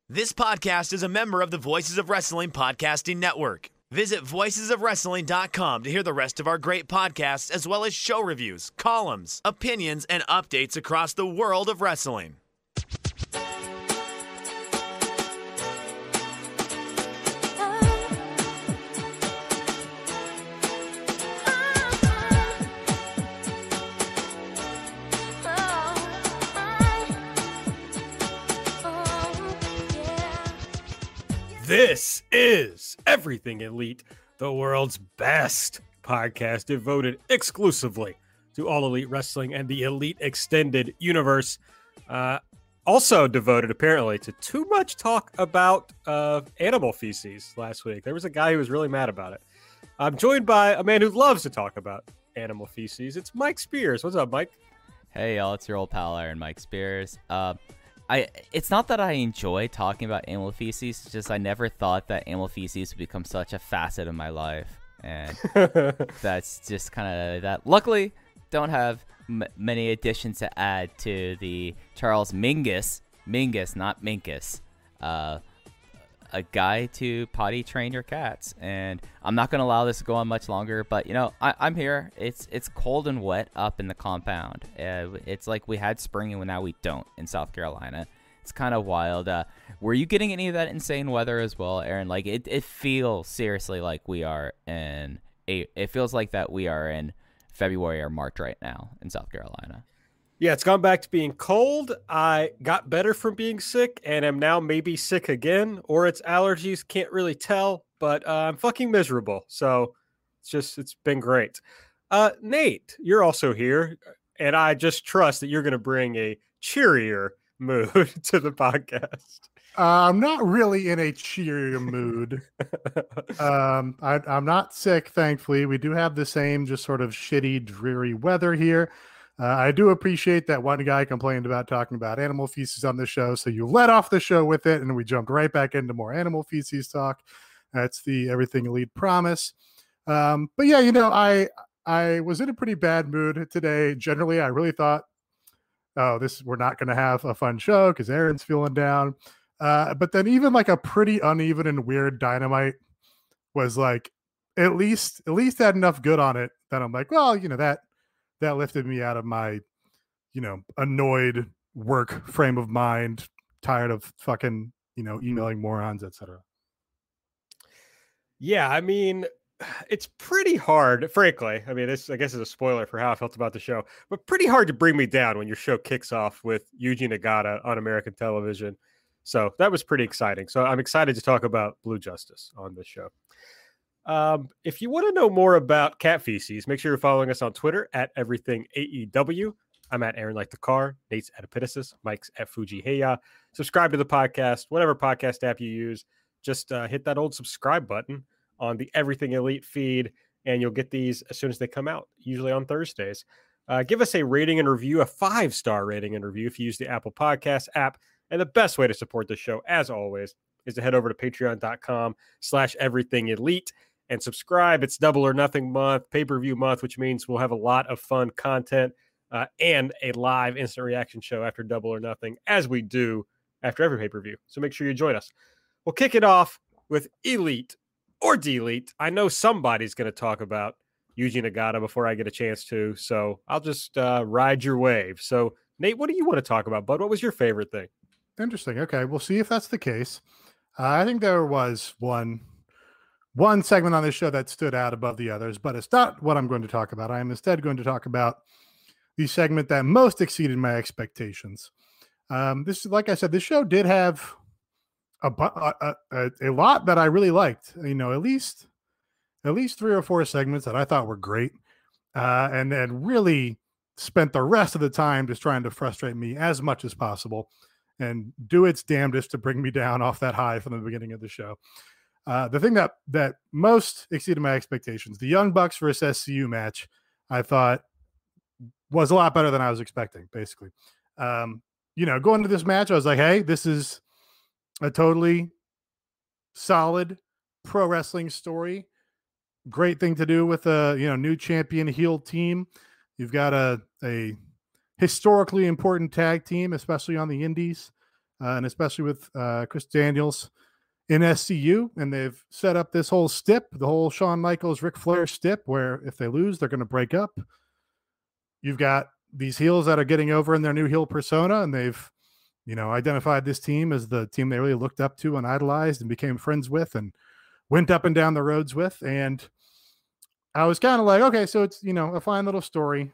This podcast is a member of the Voices of Wrestling Podcasting Network. Visit voicesofwrestling.com to hear the rest of our great podcasts, as well as show reviews, columns, opinions, and updates across the world of wrestling. This is Everything Elite, the world's best podcast devoted exclusively to All Elite Wrestling and the Elite Extended Universe. Also devoted, apparently, to too much talk about animal feces last week. There was a guy who was really mad about it. I'm joined by a man who loves to talk about animal feces. It's Mike Spears. What's up, Mike? Hey, y'all. It's your old pal, Iron Mike Spears. It's not that I enjoy talking about animal feces, it's just I never thought that animal feces would become such a facet of my life. And that's just kind of that. Luckily, don't have many additions to add to the Charles Mingus, not Minkus, a guide to potty train your cats. And I'm not going to allow this to go on much longer, but, you know, I'm here. It's cold and wet up in the compound. It's like we had spring and now we don't in South Carolina. It's kind of wild. Were you getting any of that insane weather as well, Aaron? Like, it feels seriously like we are it feels like that we are in February or March right now in South Carolina. Yeah, it's gone back to being cold. I got better from being sick and am now maybe sick again, or it's allergies. Can't really tell, but I'm fucking miserable. So it's been great. Nate, you're also here, and I just trust that you're going to bring a cheerier mood to the podcast. I'm not really in a cheerier mood. I'm not sick, thankfully. We do have the same just sort of shitty, dreary weather here. I do appreciate that one guy complained about talking about animal feces on the show, so you let off the show with it, and we jumped right back into more animal feces talk. That's the Everything Elite promise. But yeah, you know, I was in a pretty bad mood today. Generally, I really thought, we're not going to have a fun show because Aaron's feeling down. But then even like a pretty uneven and weird Dynamite was like at least had enough good on it that I'm like, well, you know, that lifted me out of my, you know, annoyed work frame of mind, tired of fucking, you know, emailing morons, etc. Yeah, I mean, it's pretty hard, frankly. I mean, this, I guess, is a spoiler for how I felt about the show, but pretty hard to bring me down when your show kicks off with Yuji Nagata on American television. So that was pretty exciting. So I'm excited to talk about Blue Justice on this show. If you want to know more about cat feces, make sure you're following us on Twitter at EverythingAEW. I'm at Aaron Like the Car. Nate's at Epitasis. Mike's at Fuji Heya. Subscribe to the podcast, whatever podcast app you use. Just hit that old subscribe button on the Everything Elite feed, and you'll get these as soon as they come out, usually on Thursdays. Give us a rating and review, a 5-star rating and review if you use the Apple Podcast app. And the best way to support the show, as always, is to head over to patreon.com/everythingelite and subscribe. It's Double or Nothing month, pay-per-view month, which means we'll have a lot of fun content and a live instant reaction show after Double or Nothing, as we do after every pay-per-view. So make sure you join us. We'll kick it off with Elite or Delete. I know somebody's going to talk about Yuji Nagata before I get a chance to, so I'll just ride your wave. So, Nate, what do you want to talk about, bud? What was your favorite thing? Interesting. Okay, we'll see if that's the case. I think there was one segment on this show that stood out above the others, but it's not what I'm going to talk about. I am instead going to talk about the segment that most exceeded my expectations. This, like I said, this show did have a lot that I really liked. You know, at least 3 or 4 segments that I thought were great, and really spent the rest of the time just trying to frustrate me as much as possible and do its damnedest to bring me down off that high from the beginning of the show. The thing that most exceeded my expectations, the Young Bucks versus SCU match, I thought was a lot better than I was expecting, basically. You know, going to this match, I was like, hey, this is a totally solid pro wrestling story. Great thing to do with a, you know, new champion heel team. You've got a historically important tag team, especially on the indies. and especially with Chris Daniels in SCU, and they've set up this whole stip, the whole Shawn Michaels, Ric Flair stip, where if they lose, they're going to break up. You've got these heels that are getting over in their new heel persona, and they've, identified this team as the team they really looked up to and idolized and became friends with and went up and down the roads with. And I was kind of like, okay, so it's, a fine little story.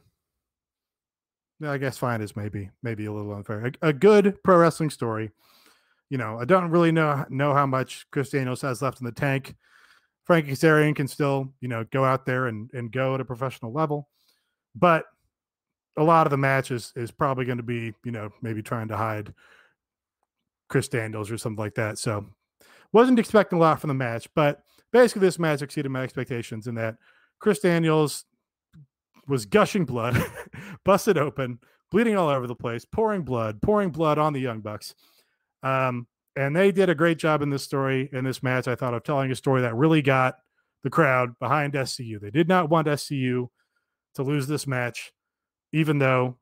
I guess fine is maybe a little unfair. A good pro wrestling story. I don't really know how much Chris Daniels has left in the tank. Frankie Kazarian can still, go out there and go at a professional level. But a lot of the match is probably going to be, maybe trying to hide Chris Daniels or something like that. So wasn't expecting a lot from the match, but basically this match exceeded my expectations in that Chris Daniels was gushing blood, busted open, bleeding all over the place, pouring blood on the Young Bucks. And they did a great job in this match, I thought, of telling a story that really got the crowd behind SCU. They did not want SCU to lose this match, even though,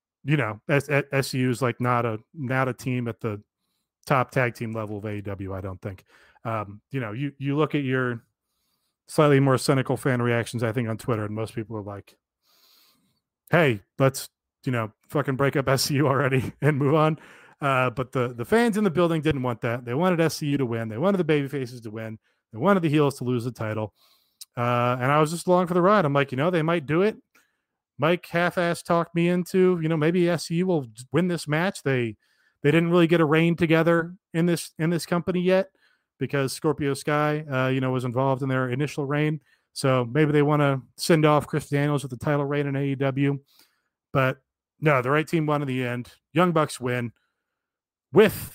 SCU is like not a team at the top tag team level of AEW, I don't think. You look at your slightly more cynical fan reactions, I think, on Twitter, and most people are like, hey, let's, fucking break up SCU already and move on. But the fans in the building didn't want that. They wanted SCU to win. They wanted the baby faces to win. They wanted the heels to lose the title. And I was just along for the ride. I'm like, they might do it. Mike half-ass talked me into, maybe SCU will win this match. They didn't really get a reign together in this company yet because Scorpio Sky, was involved in their initial reign. So maybe they want to send off Chris Daniels with the title reign in AEW. But no, the right team won in the end. Young Bucks win with,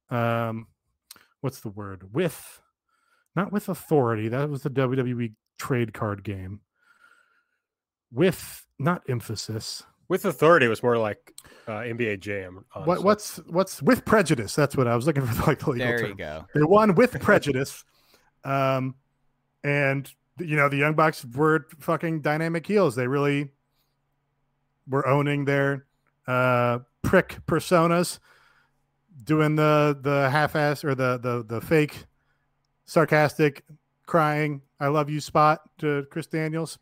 what's the word? Not with authority. That was the WWE trade card game. With, not emphasis. With authority was more like NBA Jam. What's with prejudice? That's what I was looking for. Like the legal there term. You go. They won with prejudice, and the Young Bucks were fucking dynamic heels. They really were owning their prick personas, doing the half-ass or the fake, sarcastic, crying "I love you" spot to Chris Daniels.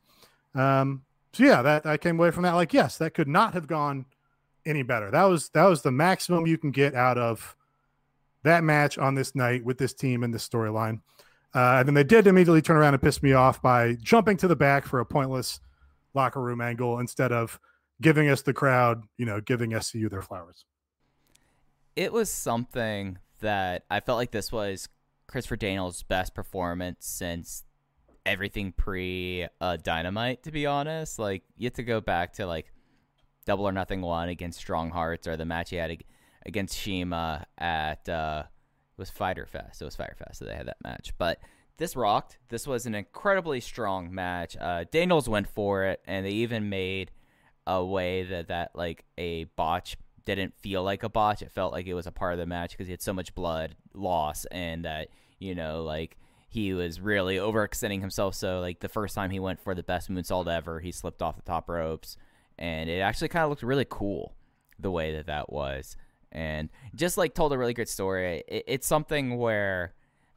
So yeah, that I came away from that like, yes, that could not have gone any better. That was the maximum you can get out of that match on this night with this team and this storyline. And then they did immediately turn around and piss me off by jumping to the back for a pointless locker room angle instead of giving us the crowd, giving SCU their flowers. It was something that I felt like this was Christopher Daniels' best performance since everything pre Dynamite, to be honest. Like, you have to go back to like Double or Nothing 1 against Strong Hearts, or the match he had against Shima at it was Fyter Fest. It was Fyter Fest, so they had that match. But this rocked. This was an incredibly strong match. Daniels went for it, and they even made a way that like a botch didn't feel like a botch. It felt like it was a part of the match because he had so much blood loss, and that like he was really overextending himself. So like the first time he went for the best moonsault ever, he slipped off the top ropes, and it actually kind of looked really cool the way that was, and just like told a really good story. It's something where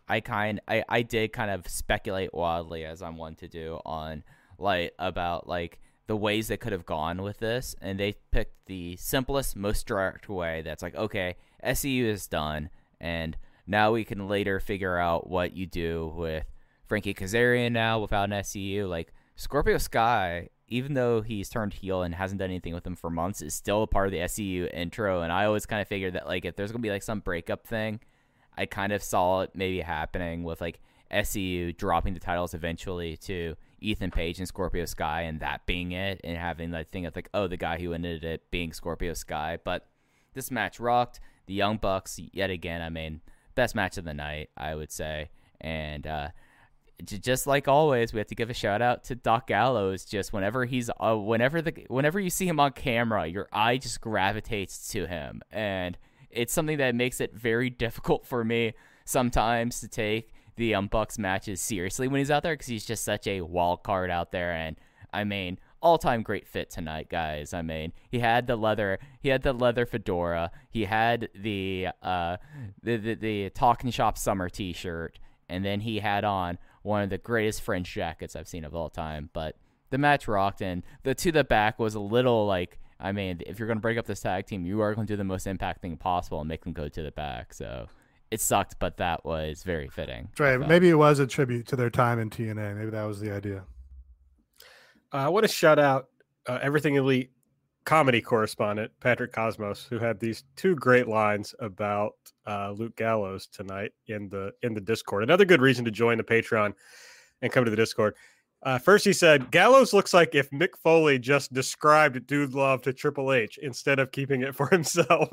I did kind of speculate wildly, as I'm one to do, on like about like the ways they could have gone with this, and they picked the simplest, most direct way. That's like, okay, SCU is done, and now we can later figure out what you do with Frankie Kazarian now without an SCU. Like, Scorpio Sky, even though he's turned heel and hasn't done anything with him for months, is still a part of the SCU intro. And I always kind of figured that, like, if there's going to be, like, some breakup thing, I kind of saw it maybe happening with, like, SCU dropping the titles eventually to Ethan Page and Scorpio Sky, and that being it, and having that thing of, like, oh, the guy who ended it being Scorpio Sky. But this match rocked. The Young Bucks, yet again, I mean, best match of the night, I would say. And just like always, we have to give a shout out to Doc Gallows. Just whenever he's whenever you see him on camera, your eye just gravitates to him, and it's something that makes it very difficult for me sometimes to take the Bucks matches seriously when he's out there, because he's just such a wild card out there. And I mean, all-time great fit tonight, guys. I mean, he had the leather fedora, he had the Talking Shop summer t-shirt, and then he had on one of the greatest fringe jackets I've seen of all time. But the match rocked, and the to the back was a little like, I mean, if you're going to break up this tag team, you are going to do the most impact thing possible and make them go to the back. So it sucked, but that was very fitting. Right. Maybe it was a tribute to their time in TNA. Maybe that was the idea. I want to shout out Everything Elite comedy correspondent Patrick Cosmos, who had these two great lines about Luke Gallows tonight in the Discord. Another good reason to join the Patreon and come to the Discord. First, he said, Gallows looks like if Mick Foley just described Dude Love to Triple H instead of keeping it for himself.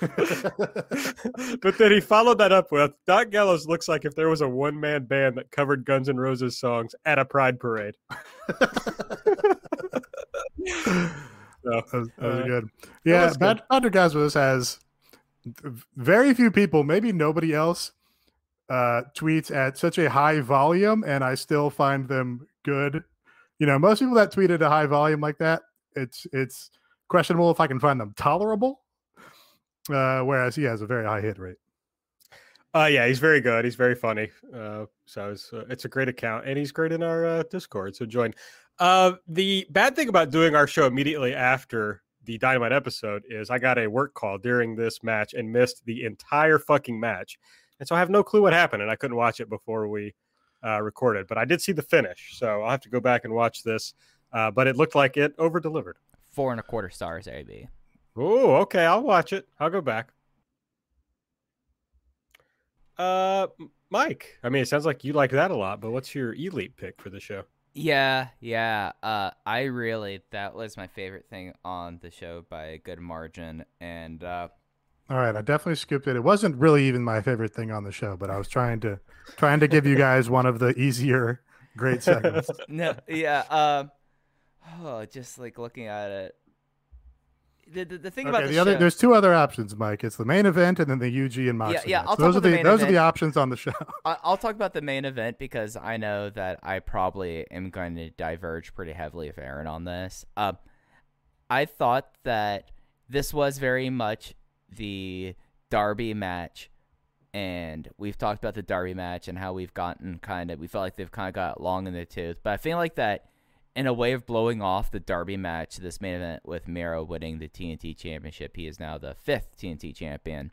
But then he followed that up with, Doc Gallows looks like if there was a one-man band that covered Guns N' Roses songs at a pride parade. That was good. Yeah, Patrick Cosmos has very few people, maybe nobody else, tweets at such a high volume, and I still find them good. You know, most people that tweet at a high volume like that, it's questionable if I can find them tolerable. Whereas he has a very high hit rate. Yeah, he's very good. He's very funny. So it's a great account, and he's great in our Discord. So join. The bad thing about doing our show immediately after the Dynamite episode is I got a work call during this match and missed the entire fucking match. And so I have no clue what happened, and I couldn't watch it before we recorded. But I did see the finish, so I'll have to go back and watch this. But it looked like it over-delivered. 4.25 stars, AB. Oh, okay. I'll watch it. I'll go back. Mike, I mean, it sounds like you like that a lot, but what's your elite pick for the show? Yeah. That was my favorite thing on the show by a good margin. And all right, I definitely skipped it. It wasn't really even my favorite thing on the show, but I was trying to give you guys one of the easier great segments. No, yeah. Just like looking at it. The thing about the show, there's two other options, Mike. It's the main event and then the UG and Moxley. Yeah, match. I'll talk about the main event. Those are the options on the show. I'll talk about the main event because I know that I probably am going to diverge pretty heavily with Aaron on this. I thought that this was very much the Darby match, and we've talked about the Darby match and how we felt like they've kind of got long in the tooth. But I feel like that in a way of blowing off the Darby match, this main event with Miro winning the TNT Championship, he is now the 5th TNT champion.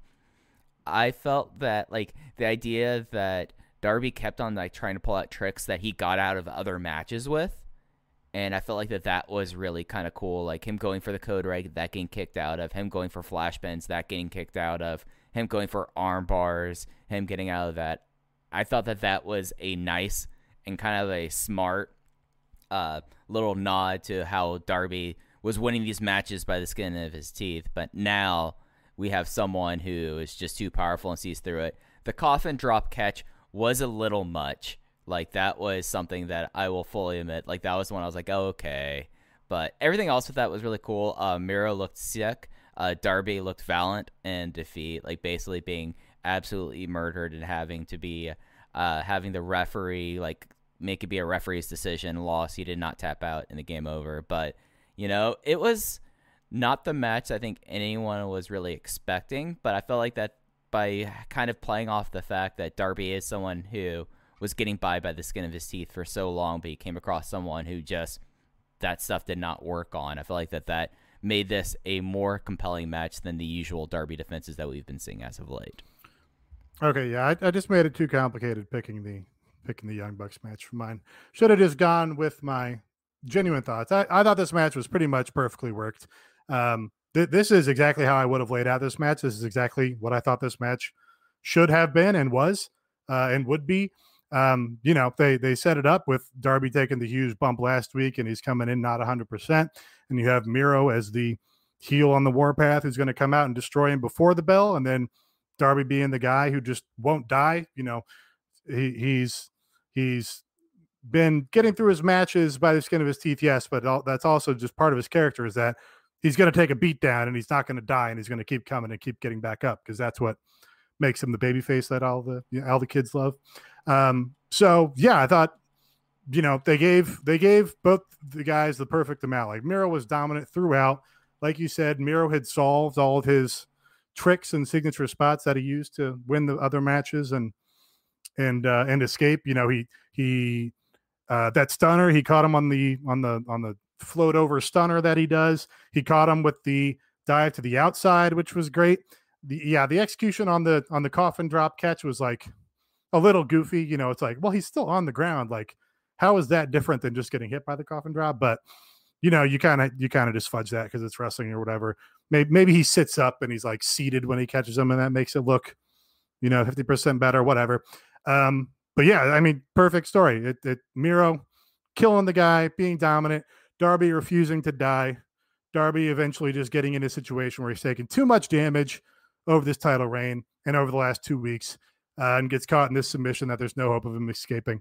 I felt that like the idea that Darby kept on like trying to pull out tricks that he got out of other matches with, and I felt like that was really kind of cool. Like him going for the code red, that getting kicked out of, him going for flash bends, that getting kicked out of, him going for arm bars, him getting out of that. I thought that was a nice and kind of a smart little nod to how Darby was winning these matches by the skin of his teeth, but now we have someone who is just too powerful and sees through it. The coffin drop catch was a little much. Like, that was something that I will fully admit. Like, that was the one I was like, oh, okay. But everything else with that was really cool. Miro looked sick. Darby looked valiant in defeat, like basically being absolutely murdered and having to be having the referee like make it be a referee's decision. Loss. He did not tap out in the game over. But, you know, it was not the match I think anyone was really expecting. But I felt like that by kind of playing off the fact that Darby is someone who was getting by the skin of his teeth for so long, but he came across someone who just that stuff did not work on. I feel like that made this a more compelling match than the usual Darby defenses that we've been seeing as of late. Okay, yeah, I just made it too complicated picking the Young Bucks match for mine. Should have just gone with my genuine thoughts. I thought this match was pretty much perfectly worked. This is exactly how I would have laid out this match. This is exactly what I thought this match should have been and was and would be. You know, they set it up with Darby taking the huge bump last week, and he's coming in not 100%. And you have Miro as the heel on the warpath who's going to come out and destroy him before the bell, and then Darby being the guy who just won't die. You know, he's been getting through his matches by the skin of his teeth, yes, but that's also just part of his character is that he's going to take a beat down and he's not going to die, and he's going to keep coming and keep getting back up because that's what makes him the babyface that all the kids love. So yeah, I thought they gave both the guys the perfect amount. Like Miro was dominant throughout. Like you said, Miro had solved all of his tricks and signature spots that he used to win the other matches and escape. He that stunner, he caught him on the float over stunner that he does. He caught him with the dive to the outside, which was great. The execution on the coffin drop catch was like a little goofy. It's like, well, he's still on the ground. Like, how is that different than just getting hit by the coffin drop? But you kind of just fudge that because it's wrestling or whatever. Maybe he sits up and he's like seated when he catches him, and that makes it look 50% better, whatever. But yeah, I mean, perfect story. Miro killing the guy, being dominant, Darby refusing to die, Darby eventually just getting in a situation where he's taking too much damage over this title reign and over the last 2 weeks, and gets caught in this submission that there's no hope of him escaping.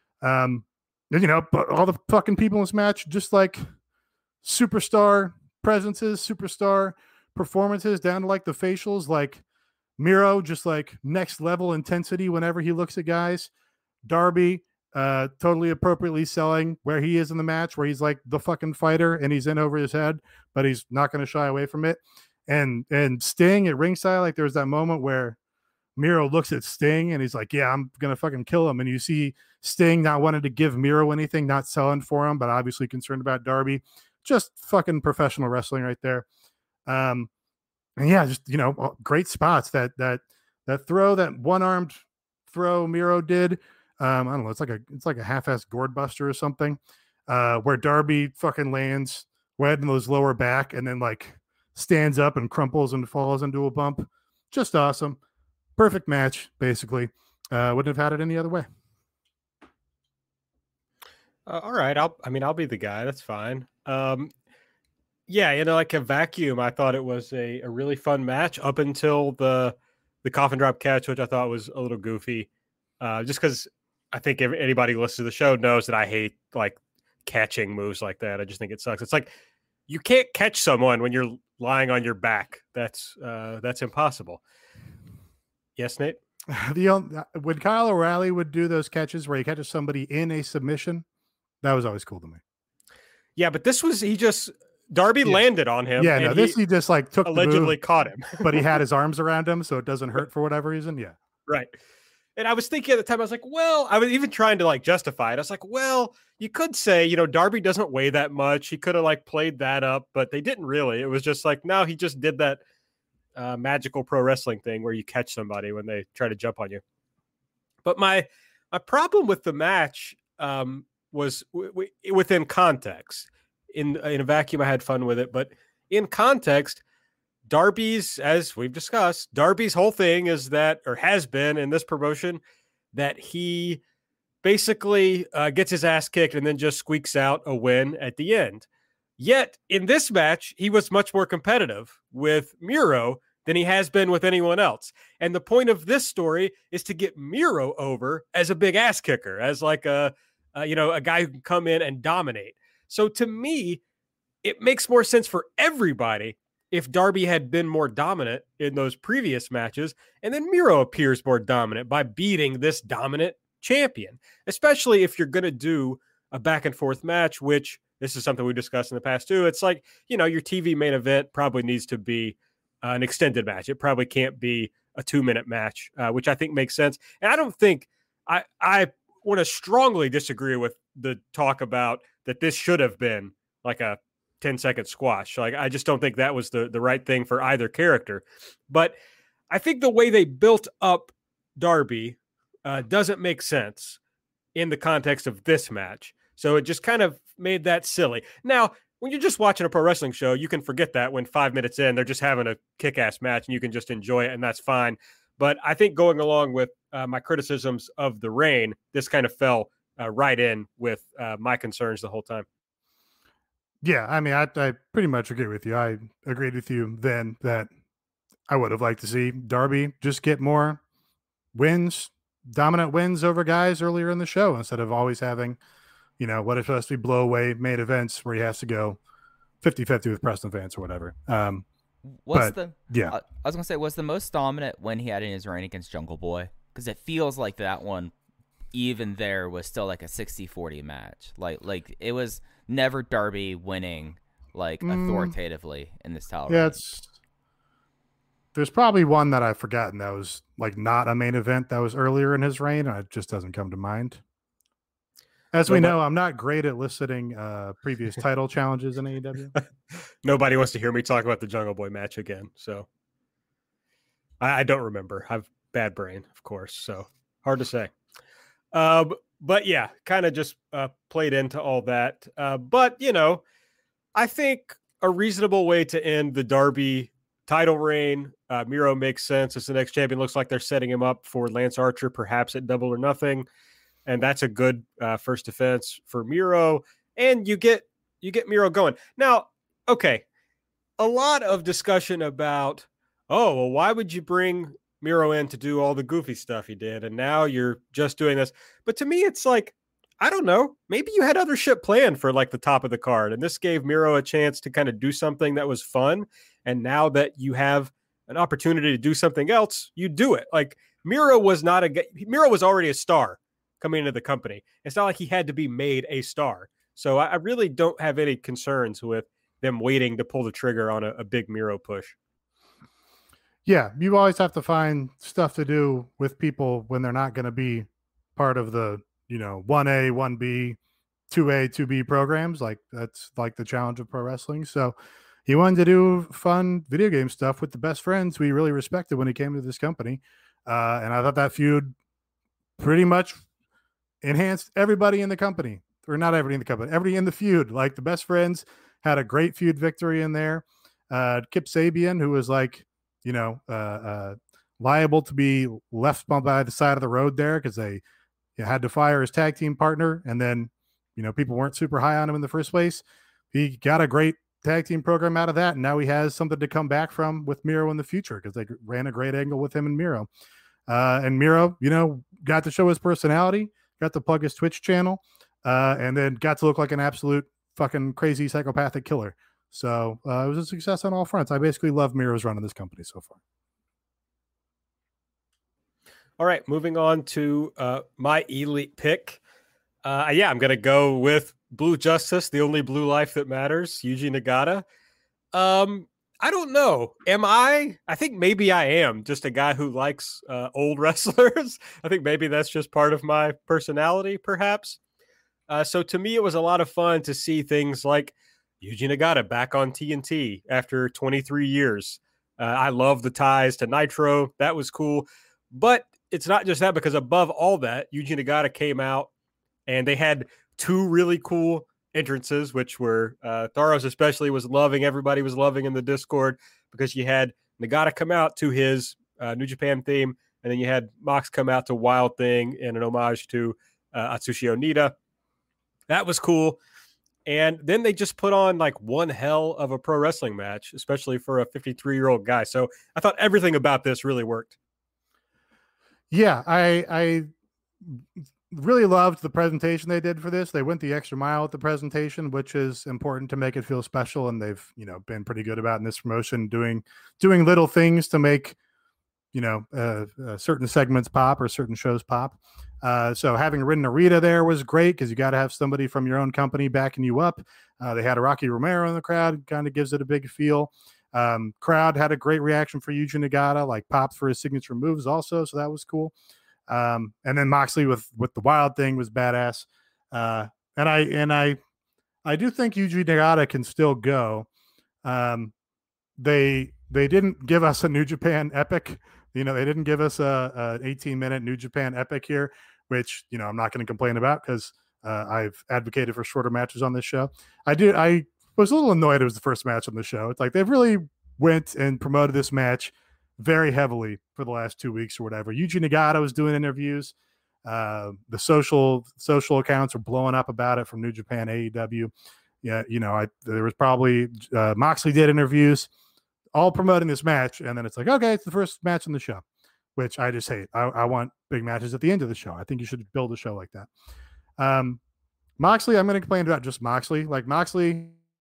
But all the fucking people in this match, just like superstar presences, superstar performances, down to like the facials, like Miro, just like next level intensity whenever he looks at guys. Darby, totally appropriately selling where he is in the match, where he's like the fucking fighter and he's in over his head, but he's not going to shy away from it. And Sting at ringside, like there's that moment where Miro looks at Sting and he's like, yeah, I'm going to fucking kill him. And you see Sting not wanting to give Miro anything, not selling for him, but obviously concerned about Darby. Just fucking professional wrestling right there. And yeah, just, great spots that throw, that one-armed throw Miro did. I don't know. It's like a half-assed gourd buster or something, where Darby fucking lands right in those lower back and then like stands up and crumples and falls into a bump. Just awesome. Perfect match, basically. Wouldn't have had it any other way. All right. I'll be the guy. That's fine. Yeah, like a vacuum, I thought it was a really fun match up until the coffin drop catch, which I thought was a little goofy. Just because I think anybody who listens to the show knows that I hate like catching moves like that. I just think it sucks. It's like you can't catch someone when you're lying on your back. That's impossible. Yes, Nate? When Kyle O'Reilly would do those catches where he catches somebody in a submission, that was always cool to me. Yeah, but this was Darby landed on him. Yeah, no, he just like took allegedly caught him, but he had his arms around him, so it doesn't hurt for whatever reason. Yeah, right. And I was thinking at the time, I was like, well, I was even trying to like justify it. I was like, well, you could say, Darby doesn't weigh that much. He could have like played that up, but they didn't really. It was just like, no, he just did that magical pro wrestling thing where you catch somebody when they try to jump on you. But my problem with the match was within context. In a vacuum, I had fun with it, but in context, Darby's, as we've discussed, Darby's whole thing is that, or has been in this promotion, that he basically gets his ass kicked and then just squeaks out a win at the end. Yet in this match, he was much more competitive with Miro than he has been with anyone else. And the point of this story is to get Miro over as a big ass kicker, as like a guy who can come in and dominate. So to me, it makes more sense for everybody if Darby had been more dominant in those previous matches, and then Miro appears more dominant by beating this dominant champion, especially if you're going to do a back and forth match, which this is something we discussed in the past too. It's like, your TV main event probably needs to be an extended match. It probably can't be a 2-minute match, which I think makes sense. And I don't think I want to strongly disagree with the talk about that this should have been like a 10-second squash. Like, I just don't think that was the right thing for either character. But I think the way they built up Darby doesn't make sense in the context of this match. So it just kind of made that silly. Now, when you're just watching a pro wrestling show, you can forget that when 5 minutes in, they're just having a kick-ass match and you can just enjoy it, and that's fine. But I think going along with my criticisms of the reign, this kind of fell right in with my concerns the whole time. Yeah, I mean, I pretty much agree with you. I agreed with you then that I would have liked to see Darby just get more wins, dominant wins over guys earlier in the show instead of always having, what is supposed to be blow away main events where he has to go 50-50 with Preston Vance or whatever. I was going to say, was the most dominant when he had in his reign against Jungle Boy? Because it feels like that one even there was still like a 60-40 match. Like it was never Darby winning like authoritatively in this title. Yeah, reign. there's probably one that I've forgotten that was like not a main event that was earlier in his reign, and it just doesn't come to mind. As we know, I'm not great at listing previous title challenges in AEW. Nobody wants to hear me talk about the Jungle Boy match again, so I don't remember. I've bad brain, of course, so hard to say. But yeah, kind of just played into all that. But you know, I think a reasonable way to end the Darby title reign. Miro makes sense as the next champion. Looks like they're setting him up for Lance Archer, perhaps at Double or Nothing. And that's a good first defense for Miro. And you get Miro going. Now, okay, a lot of discussion about, oh, well, why would you bring Miro in to do all the goofy stuff he did? And now you're just doing this. But to me, it's like, I don't know. Maybe you had other shit planned for like the top of the card. And this gave Miro a chance to kind of do something that was fun. And now that you have an opportunity to do something else, you do it. Like Miro was already a star coming into the company. It's not like he had to be made a star. So I really don't have any concerns with them waiting to pull the trigger on a big Miro push. Yeah, you always have to find stuff to do with people when they're not going to be part of the, 1A, 1B, 2A, 2B programs. Like that's like the challenge of pro wrestling. So he wanted to do fun video game stuff with the best friends who he really respected when he came to this company. And I thought that feud pretty much enhanced everybody in the company, or not everybody in the company, everybody in the feud. Like the best friends had a great feud victory in there. Kip Sabian, who was like, liable to be left by the side of the road there because they had to fire his tag team partner. And then, people weren't super high on him in the first place. He got a great tag team program out of that. And now he has something to come back from with Miro in the future because they ran a great angle with him and Miro. And Miro, got to show his personality, got to plug his Twitch channel, and then got to look like an absolute fucking crazy psychopathic killer. So it was a success on all fronts. I basically love Miro's run in this company so far. All right, moving on to my elite pick. I'm going to go with Blue Justice, the only blue life that matters, Yuji Nagata. I don't know. Am I? I think maybe I am just a guy who likes old wrestlers. I think maybe that's just part of my personality, perhaps. So to me, it was a lot of fun to see things like Yuji Nagata back on TNT after 23 years. I love the ties to Nitro. That was cool. But it's not just that, because above all that, Yuji Nagata came out and they had two really cool entrances, which were Tharos especially was loving. Everybody was loving in the Discord because you had Nagata come out to his New Japan theme, and then you had Mox come out to Wild Thing in an homage to Atsushi Onita. That was cool. And then they just put on like one hell of a pro wrestling match, especially for a 53-year-old guy. So I thought everything about this really worked. Yeah, I really loved the presentation they did for this. They went the extra mile with the presentation, which is important to make it feel special. And they've, been pretty good about in this promotion, doing little things to make, certain segments pop or certain shows pop. So having Rin Narita there was great because you got to have somebody from your own company backing you up. They had a Rocky Romero in the crowd, kind of gives it a big feel. Crowd had a great reaction for Yuji Nagata, like popped for his signature moves also. So that was cool. And then Moxley with the Wild Thing was badass. And I do think Yuji Nagata can still go. They didn't give us a New Japan epic. They didn't give us a 18-minute New Japan epic here, which, I'm not going to complain about because I've advocated for shorter matches on this show. I was a little annoyed it was the first match on the show. It's like they've really went and promoted this match very heavily for the last 2 weeks or whatever. Yuji Nagata was doing interviews. The social accounts were blowing up about it from New Japan, AEW. Yeah, there was probably Moxley did interviews, all promoting this match, and then it's like, okay, it's the first match on the show, which I just hate. I want big matches at the end of the show. I think you should build a show like that. Moxley, I'm going to complain about just Moxley. Like Moxley,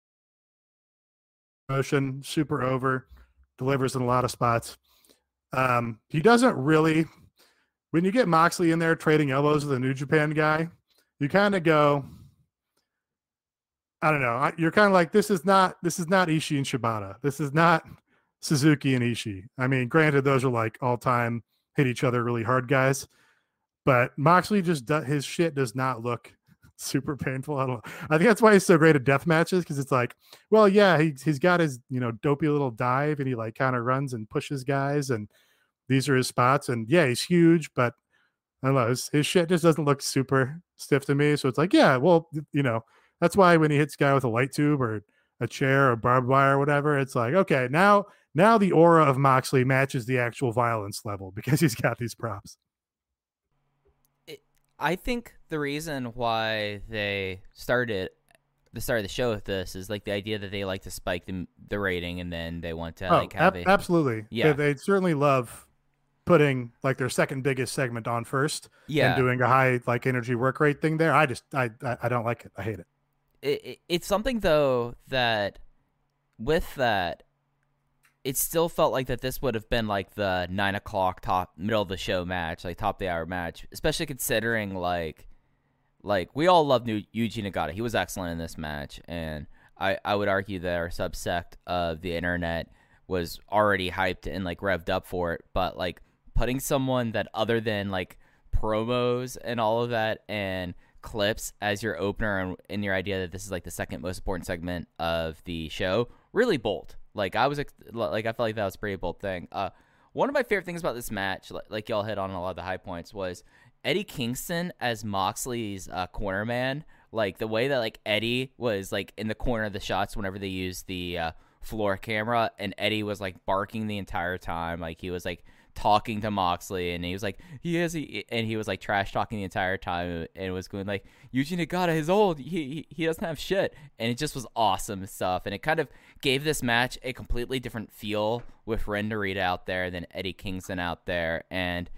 motion super over, delivers in a lot of spots. He doesn't really when you get Moxley in there trading elbows with a New Japan guy, you kind of go, I don't know. You're kind of like, this is not Ishii and Shibata. This is not Suzuki and Ishii. I mean, granted, those are like all time hit each other really hard guys, but Moxley his shit does not look super painful. I think that's why he's so great at death matches, because it's like, well, yeah, he's got his dopey little dive, and he like kind of runs and pushes guys, and these are his spots, and yeah, he's huge, but I don't know, his shit just doesn't look super stiff to me. So it's like, yeah, well, that's why when he hits a guy with a light tube or a chair or barbed wire or whatever, it's like, okay, now the aura of Moxley matches the actual violence level because he's got these props. I think the reason why they started the show with this is like the idea that they like to spike the rating, and then they want to have absolutely. Yeah, they certainly love putting like their second biggest segment on first, yeah, and doing a high like energy work rate thing there. I don't like it. I hate it. It's something though that with that, it still felt like that this would have been like the 9 o'clock top middle of the show match, like top of the hour match, especially considering like we all love Yuji Nagata. He was excellent in this match, and I would argue that our subsect of the internet was already hyped and like revved up for it. But like putting someone that other than like promos and all of that and clips as your opener and your idea that this is like the second most important segment of the show, really bold. Like I felt like that was a pretty bold thing. One of my favorite things about this match, like y'all hit on a lot of the high points, was Eddie Kingston as Moxley's corner man. Like the way that like Eddie was like in the corner of the shots whenever they used the floor camera, and Eddie was like barking the entire time, like he was like talking to Moxley, and he was like he was like trash talking the entire time, and was going like, Yuji Nagata is old, he doesn't have shit, and it just was awesome stuff. And it kind of gave this match a completely different feel with Ren Narita out there than Eddie Kingston out there. And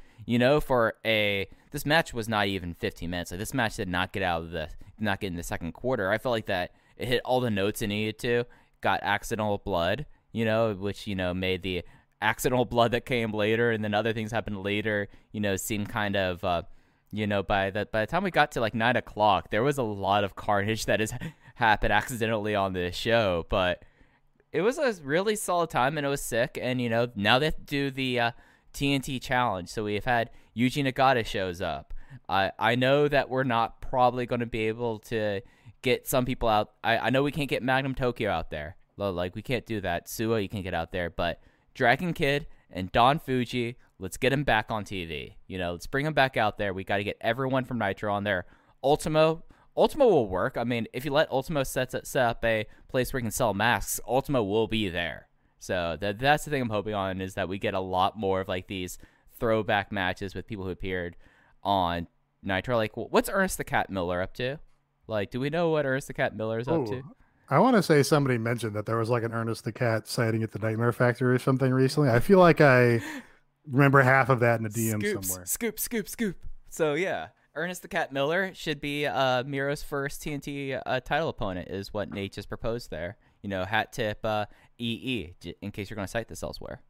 this match was not even 15 minutes. Like this match did not get in the second quarter. I felt like that it hit all the notes it needed to. Got accidental blood, which made the accidental blood that came later, and then other things happened later, seemed kind of by the time we got to like 9 o'clock, there was a lot of carnage that has happened accidentally on this show. But it was a really solid time, and it was sick. And now they have to do the TNT challenge, so we've had Yuji Nagata shows up. I know that we're not probably going to be able to get some people out. I know we can't get Magnum Tokyo out there, like we can't do that. Suwa, you can get out there, but Dragon Kid and Don Fuji, let's get him back on TV. Let's bring him back out there. We got to get everyone from Nitro on there. Ultimo will work. I mean, if you let Ultimo set up a place where you can sell masks, Ultimo will be there. So that's the thing I'm hoping on, is that we get a lot more of like these throwback matches with people who appeared on Nitro. Like, what's Ernest the Cat Miller up to? Like, do we know what Ernest the Cat Miller is up to? I want to say somebody mentioned that there was like an Ernest the Cat sighting at the Nightmare Factory or something recently. I feel like I remember half of that in a DM somewhere. Scoop. So yeah, Ernest the Cat Miller should be Miro's first TNT title opponent, is what Nate just proposed there. Hat tip EE, in case you're going to cite this elsewhere.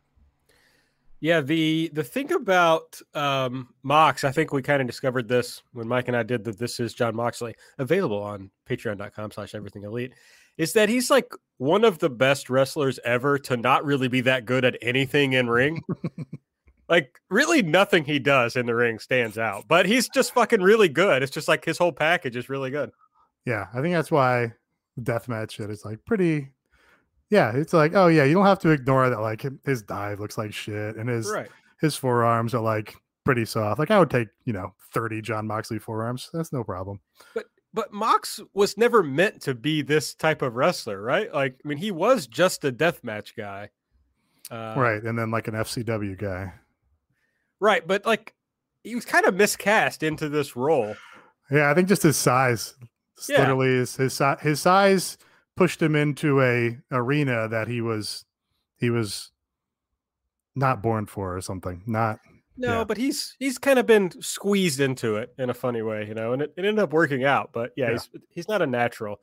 Yeah, the thing about Mox, I think we kind of discovered this when Mike and I did the This Is John Moxley, available on patreon.com/everythingelite, is that he's like one of the best wrestlers ever to not really be that good at anything in ring. Like really nothing he does in the ring stands out, but he's just fucking really good. It's just like his whole package is really good. Yeah, I think that's why deathmatch shit is like pretty. Yeah, it's like, oh yeah, you don't have to ignore that. Like his dive looks like shit, and his forearms are like pretty soft. Like I would take 30 John Moxley forearms. That's no problem. But Mox was never meant to be this type of wrestler, right? Like I mean, he was just a deathmatch guy, right? And then like an FCW guy, right? But like he was kind of miscast into this role. Yeah, I think just his size, literally his size pushed him into a arena that he was not born for or something. But he's kind of been squeezed into it in a funny way, and it ended up working out. But he's not a natural.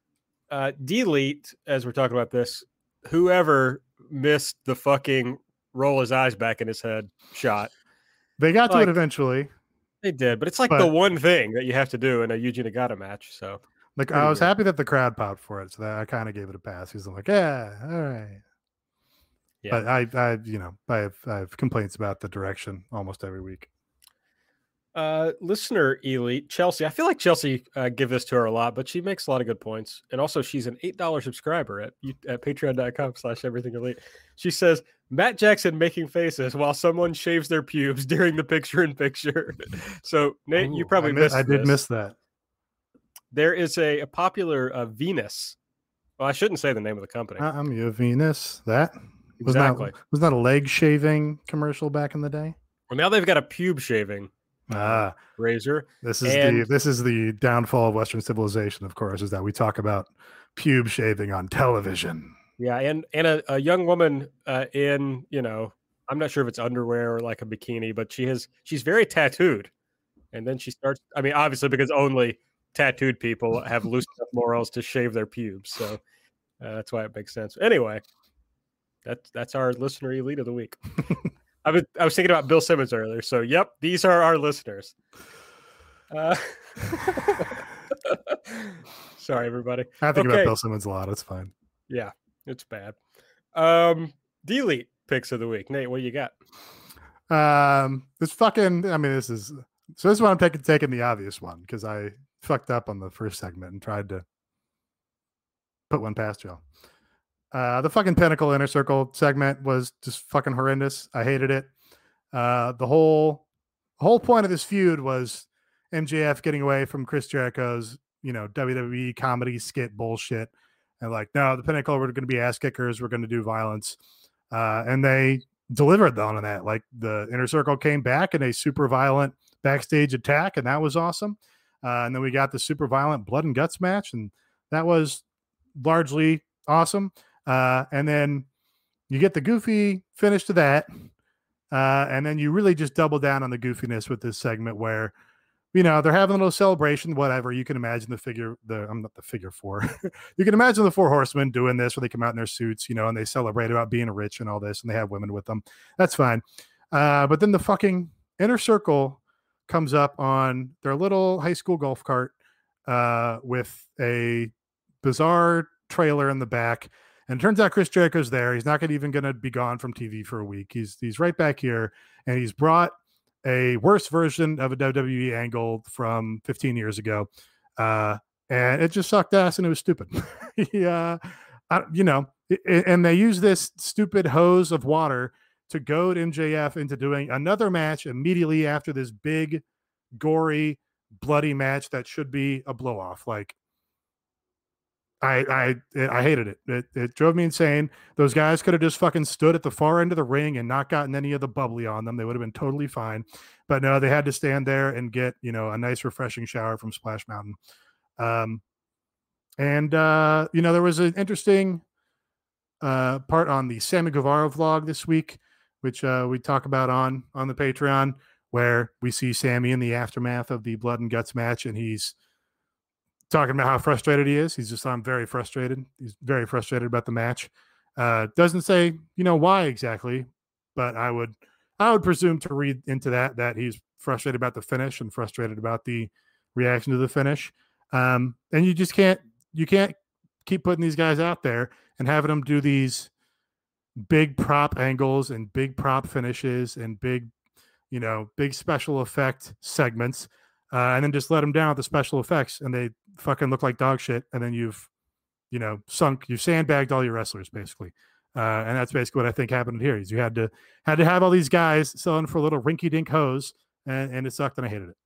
Delete, as we're talking about this, whoever missed the fucking roll his eyes back in his head shot. They got to Like- it eventually. They did, but it's like But- the one thing that you have to do in a Yuji Nagata match. So Like Pretty I was weird. happy that the crowd popped for it, so that I kind of gave it a pass. He's like, yeah, all right. Yeah. But I have complaints about the direction almost every week. Listener elite Chelsea. I feel like Chelsea give this to her a lot, but she makes a lot of good points. And also, she's an $8 subscriber at patreon.com/everythingelite. She says Matt Jackson making faces while someone shaves their pubes during the picture-in-picture. So Nate, you Ooh, probably missed. I did this. miss that. There is a popular Venus. Well, I shouldn't say the name of the company. I'm your Venus. That Exactly. was not a leg shaving commercial back in the day. Well, now they've got a pube shaving Ah, razor. this is And- this is the downfall of Western civilization. Of course, is that we talk about pube shaving on television. Yeah, and a young woman in, I'm not sure if it's underwear or like a bikini, but she's very tattooed. And then she starts, I mean, obviously because only tattooed people have loose enough morals to shave their pubes. So that's why it makes sense. Anyway, that's our listener elite of the week. I was thinking about Bill Simmons earlier. So yep, these are our listeners. Sorry, everybody. I think about Okay. Bill Simmons a lot. It's fine. Yeah, it's bad. Delete picks of the week. Nate, what do you got? This fucking. I mean, this is why I'm taking the obvious one because I fucked up on the first segment and tried to put one past y'all. The fucking Pinnacle Inner Circle segment was just fucking horrendous. I hated it. The whole point of this feud was MJF getting away from Chris Jericho's, WWE comedy skit bullshit. And like, no, the Pinnacle, we're going to be ass kickers. We're going to do violence. And they delivered on that. Like the Inner Circle came back in a super violent backstage attack, and that was awesome. And then we got the super violent blood and guts match, and that was largely awesome. And then you get the goofy finish to that. And then you really just double down on the goofiness with this segment where, they're having a little celebration, whatever. You can imagine I'm not the figure four. You can imagine the four horsemen doing this where they come out in their suits, and they celebrate about being rich and all this, and they have women with them. That's fine. But then the fucking Inner Circle comes up on their little high school golf cart with a bizarre trailer in the back. And it turns out Chris Jericho's there. He's not even going to be gone from TV for a week. He's right back here, and he's brought a worse version of a WWE angle from 15 years ago. And it just sucked ass, and it was stupid. And they use this stupid hose of water to goad MJF into doing another match immediately after this big, gory, bloody match that should be a blow off. Like, I hated it. It drove me insane. Those guys could have just fucking stood at the far end of the ring and not gotten any of the bubbly on them. They would have been totally fine. But no, they had to stand there and get, a nice refreshing shower from Splash Mountain. There was an interesting part on the Sammy Guevara vlog this week, which we talk about on the Patreon, where we see Sammy in the aftermath of the blood and guts match, and he's talking about how frustrated he is. He's just, I'm very frustrated. He's very frustrated about the match. Doesn't say, why exactly, but I would presume to read into that he's frustrated about the finish and frustrated about the reaction to the finish. And you can't keep putting these guys out there and having them do these big prop angles and big prop finishes and big special effect segments. And then just let them down with the special effects, and they fucking look like dog shit. And then you've sandbagged all your wrestlers basically. And that's basically what I think happened here. Is you had to have all these guys selling for a little rinky dink hose, and it sucked, and I hated it.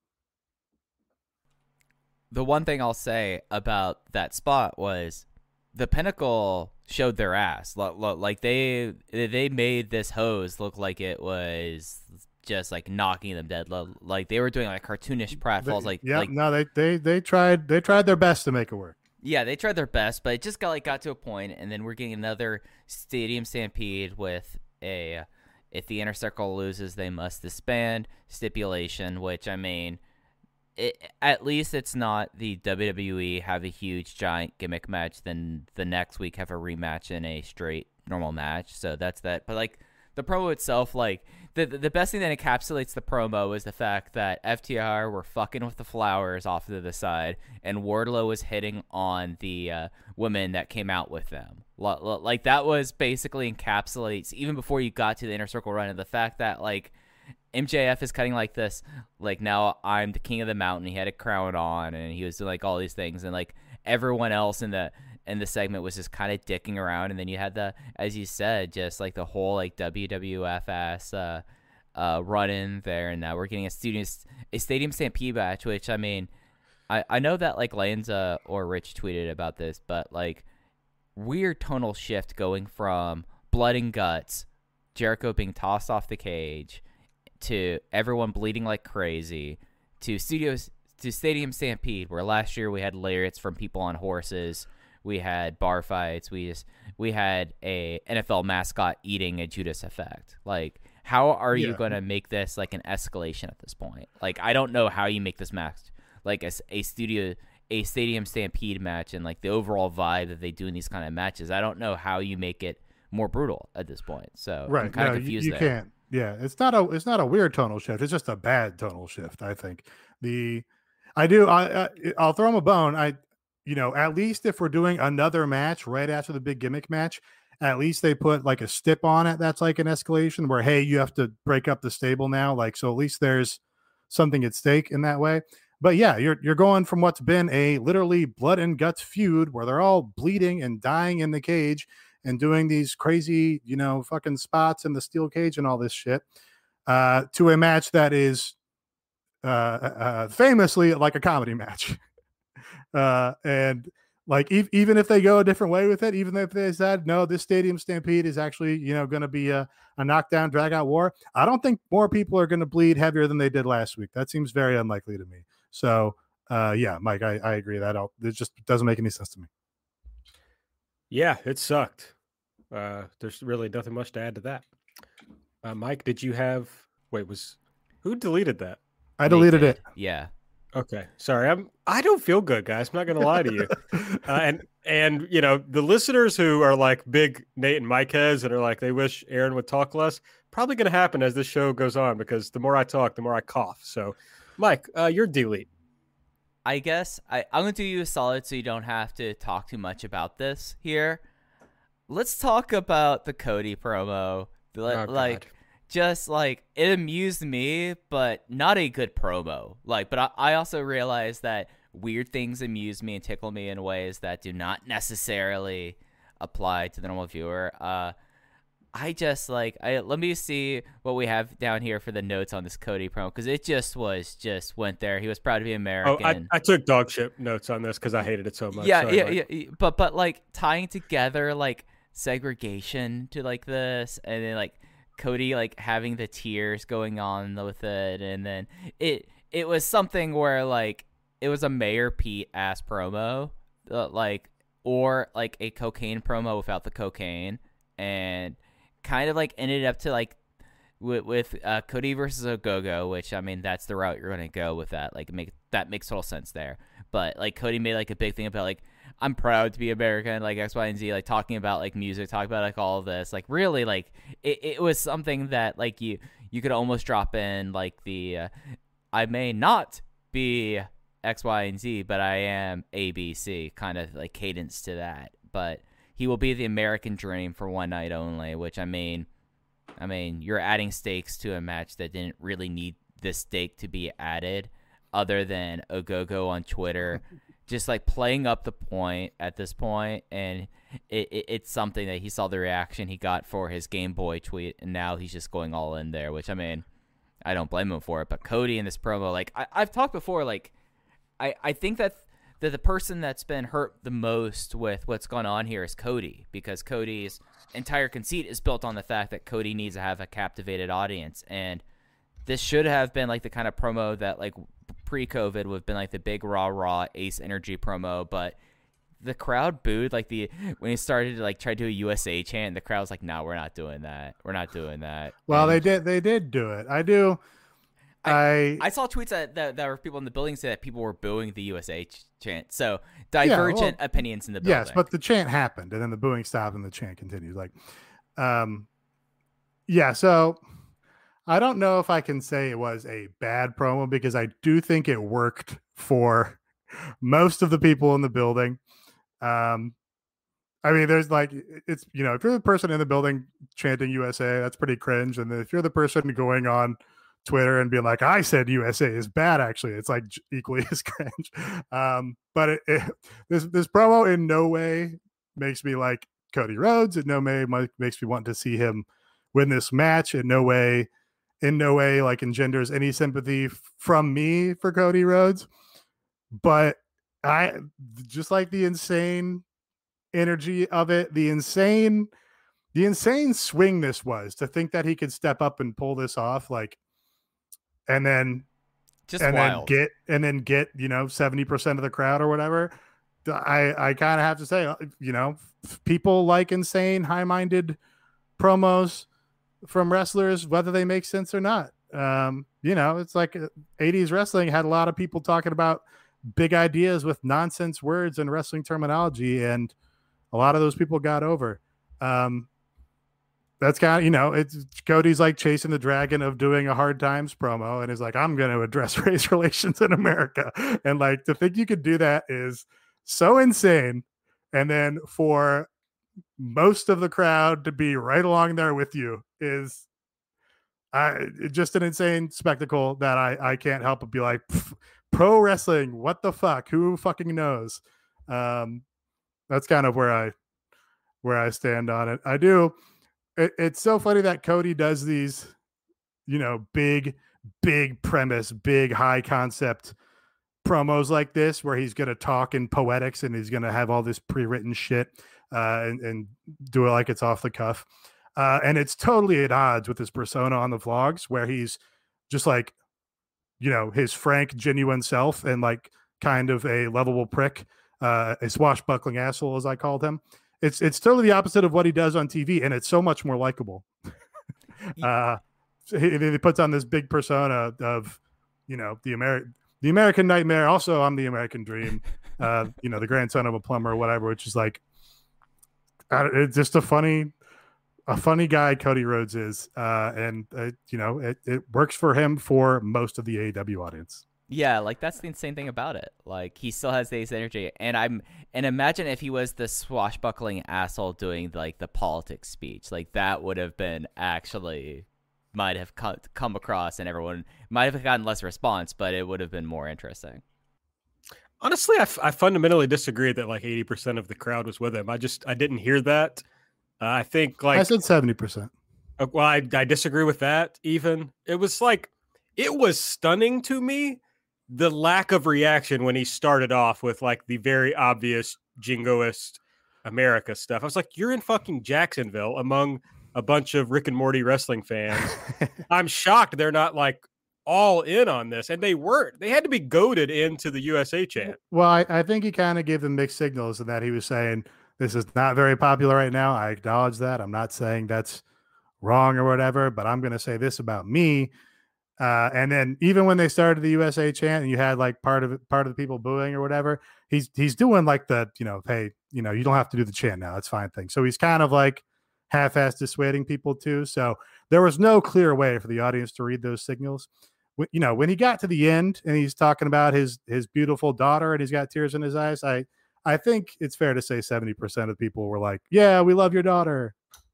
The one thing I'll say about that spot was the Pinnacle showed their ass. Like they made this hose look like it was just like knocking them dead. Like they were doing like cartoonish pratfalls. They tried their best to make it work. Yeah, they tried their best, but it just got to a point, and then we're getting another stadium stampede with a if the Inner Circle loses, they must disband stipulation, which, I mean, at least it's not the WWE have a huge giant gimmick match, then the next week have a rematch in a straight normal match. So that's that. But like the promo itself, like the best thing that encapsulates the promo is the fact that FTR were fucking with the flowers off to the side, and Wardlow was hitting on the women that came out with them. Like that was basically encapsulates even before you got to the Inner Circle run, and the fact that like MJF is cutting like this, like now I'm the king of the mountain. He had a crown on, and he was doing like all these things, and like everyone else in the segment was just kind of dicking around, and then you had the, as you said, just like the whole like WWF ass run in there, and now we're getting a stadium stampede match, which I mean, I know that like Lanza or Rich tweeted about this, but like weird tonal shift going from blood and guts, Jericho being tossed off the cage, to everyone bleeding like crazy, to stadium stampede, where last year we had lariats from people on horses, we had bar fights, we had a NFL mascot eating a Judas Effect. Like, how are you going to make this like an escalation at this point? Like, I don't know how you make this match like a stadium stampede match, and like the overall vibe that they do in these kind of matches. I don't know how you make it more brutal at this point. So I'm kind of confused. You can't. Yeah, it's not a weird tonal shift. It's just a bad tonal shift, I think. I'll throw him a bone. At least if we're doing another match right after the big gimmick match, at least they put like a stip on it that's like an escalation where, hey, you have to break up the stable now. Like, so at least there's something at stake in that way. But yeah, you're going from what's been a literally blood and guts feud where they're all bleeding and dying in the cage and doing these crazy, fucking spots in the steel cage and all this shit, to a match that is famously like a comedy match. And like, even if they go a different way with it, even if they said, no, this stadium stampede is actually, going to be a knockdown, drag out war, I don't think more people are going to bleed heavier than they did last week. That seems very unlikely to me. So, yeah, Mike, I agree that it just doesn't make any sense to me. Yeah, it sucked. There's really nothing much to add to that. Mike, did you have? Who deleted that? I deleted it. Yeah. Okay, sorry. I don't feel good, guys. I'm not going to lie to you. And the listeners who are like big Nate and Mike heads and are like they wish Aaron would talk less, probably going to happen as this show goes on, because the more I talk, the more I cough. So, Mike, you're delete. I guess I'm going to do you a solid so you don't have to talk too much about this here. Let's talk about the Cody promo. It amused me, but not a good promo. But I also realized that weird things amuse me and tickle me in ways that do not necessarily apply to the normal viewer. Let me see what we have down here for the notes on this Cody promo, because it just went there. He was proud to be American. I took dog shit notes on this because I hated it so much. Yeah. But like tying together like segregation to like this, and then like Cody like having the tears going on with it, and then it was something where like it was a Mayor Pete ass promo, or like a cocaine promo without the cocaine, and kind of like ended up to like with Cody versus Ogogo, which I mean that's the route you're gonna go with that. Like that makes total sense there. But like Cody made like a big thing about like, I'm proud to be American, like X, Y, and Z, like talking about like music, talking about like all of this, like really like it was something that like you could almost drop in like the I may not be X, Y, and Z, but I am ABC kind of like cadence to that. But he will be the American dream for one night only, which I mean you're adding stakes to a match that didn't really need this stake to be added, other than Ogogo on Twitter just like playing up the point at this point, and it's something that he saw the reaction he got for his Game Boy tweet, and now he's just going all in there, which I mean, I don't blame him for it. But Cody in this promo, like I've talked before, like I think that the person that's been hurt the most with what's gone on here is Cody, because Cody's entire conceit is built on the fact that Cody needs to have a captivated audience, and this should have been like the kind of promo that like pre-COVID would have been like the big raw Ace Energy promo, but the crowd booed like when he started to like try to do a USA chant, the crowd was like, no, we're not doing that. Well, and they did do it. I saw tweets that were people in the building say that people were booing the USA chant. So divergent opinions in the building. Yes, but the chant happened, and then the booing stopped and the chant continued. Like, Yeah, so I don't know if I can say it was a bad promo because I do think it worked for most of the people in the building. Um, I mean, there's like, it's, you know, if you're the person in the building chanting USA, that's pretty cringe. And then if you're the person going on Twitter and being like, I said USA is bad, actually, it's like equally as cringe. But this promo in no way makes me like Cody Rhodes. In no way makes me want to see him win this match. In no way like engenders any sympathy from me for Cody Rhodes. But I just like the insane energy of it, the insane swing this was, to think that he could step up and pull this off, like, and then wild. get 70% of the crowd or whatever. I kind of have to say, you know, people like insane, high-minded promos from wrestlers, whether they make sense or not. You know, it's like 80s wrestling had a lot of people talking about big ideas with nonsense words and wrestling terminology, and a lot of those people got over. That's kind of, you know, it's Cody's like chasing the dragon of doing a Hard Times promo, and is like, I'm going to address race relations in America. And like, to think you could do that is so insane. And then for most of the crowd to be right along there with you is just an insane spectacle that I can't help but be like, pro wrestling, what the fuck? Who fucking knows? That's kind of where I stand on it. I do. It's so funny that Cody does these, you know, big premise, big high concept promos like this, where he's going to talk in poetics and he's going to have all this pre-written shit and do it like it's off the cuff. And it's totally at odds with his persona on the vlogs, where he's just like, you know, his frank, genuine self, and like kind of a lovable prick, a swashbuckling asshole, as I called him. It's totally the opposite of what he does on TV, and it's so much more likable. He puts on this big persona of, you know, the American nightmare. Also, I'm the American dream. You know, the grandson of a plumber or whatever, which is like, it's just a funny guy Cody Rhodes is, and you know, it works for him for most of the AEW audience. Yeah, like that's the insane thing about it. Like, he still has this energy, and imagine if he was the swashbuckling asshole doing like the politics speech. Like, that would have been actually might have come across, and everyone might have gotten less response, but it would have been more interesting. Honestly, I fundamentally disagree that like 80% of the crowd was with him. I didn't hear that. I think like I said 70%. Well, I disagree with that. Even it was like, it was stunning to me, the lack of reaction when he started off with like the very obvious jingoist America stuff. I was like, you're in fucking Jacksonville among a bunch of Rick and Morty wrestling fans. I'm shocked they're not like all in on this, and they weren't. They had to be goaded into the USA chant. Well, I think he kind of gave them mixed signals in that he was saying, this is not very popular right now. I acknowledge that. I'm not saying that's wrong or whatever, but I'm going to say this about me. And then even when they started the USA chant and you had like part of the people booing or whatever, he's doing like the, you know, hey, you know, you don't have to do the chant now. It's fine thing. So he's kind of like half-assed dissuading people too. So there was no clear way for the audience to read those signals. You know, when he got to the end and he's talking about his beautiful daughter and he's got tears in his eyes, I think it's fair to say 70% of people were like, yeah, we love your daughter.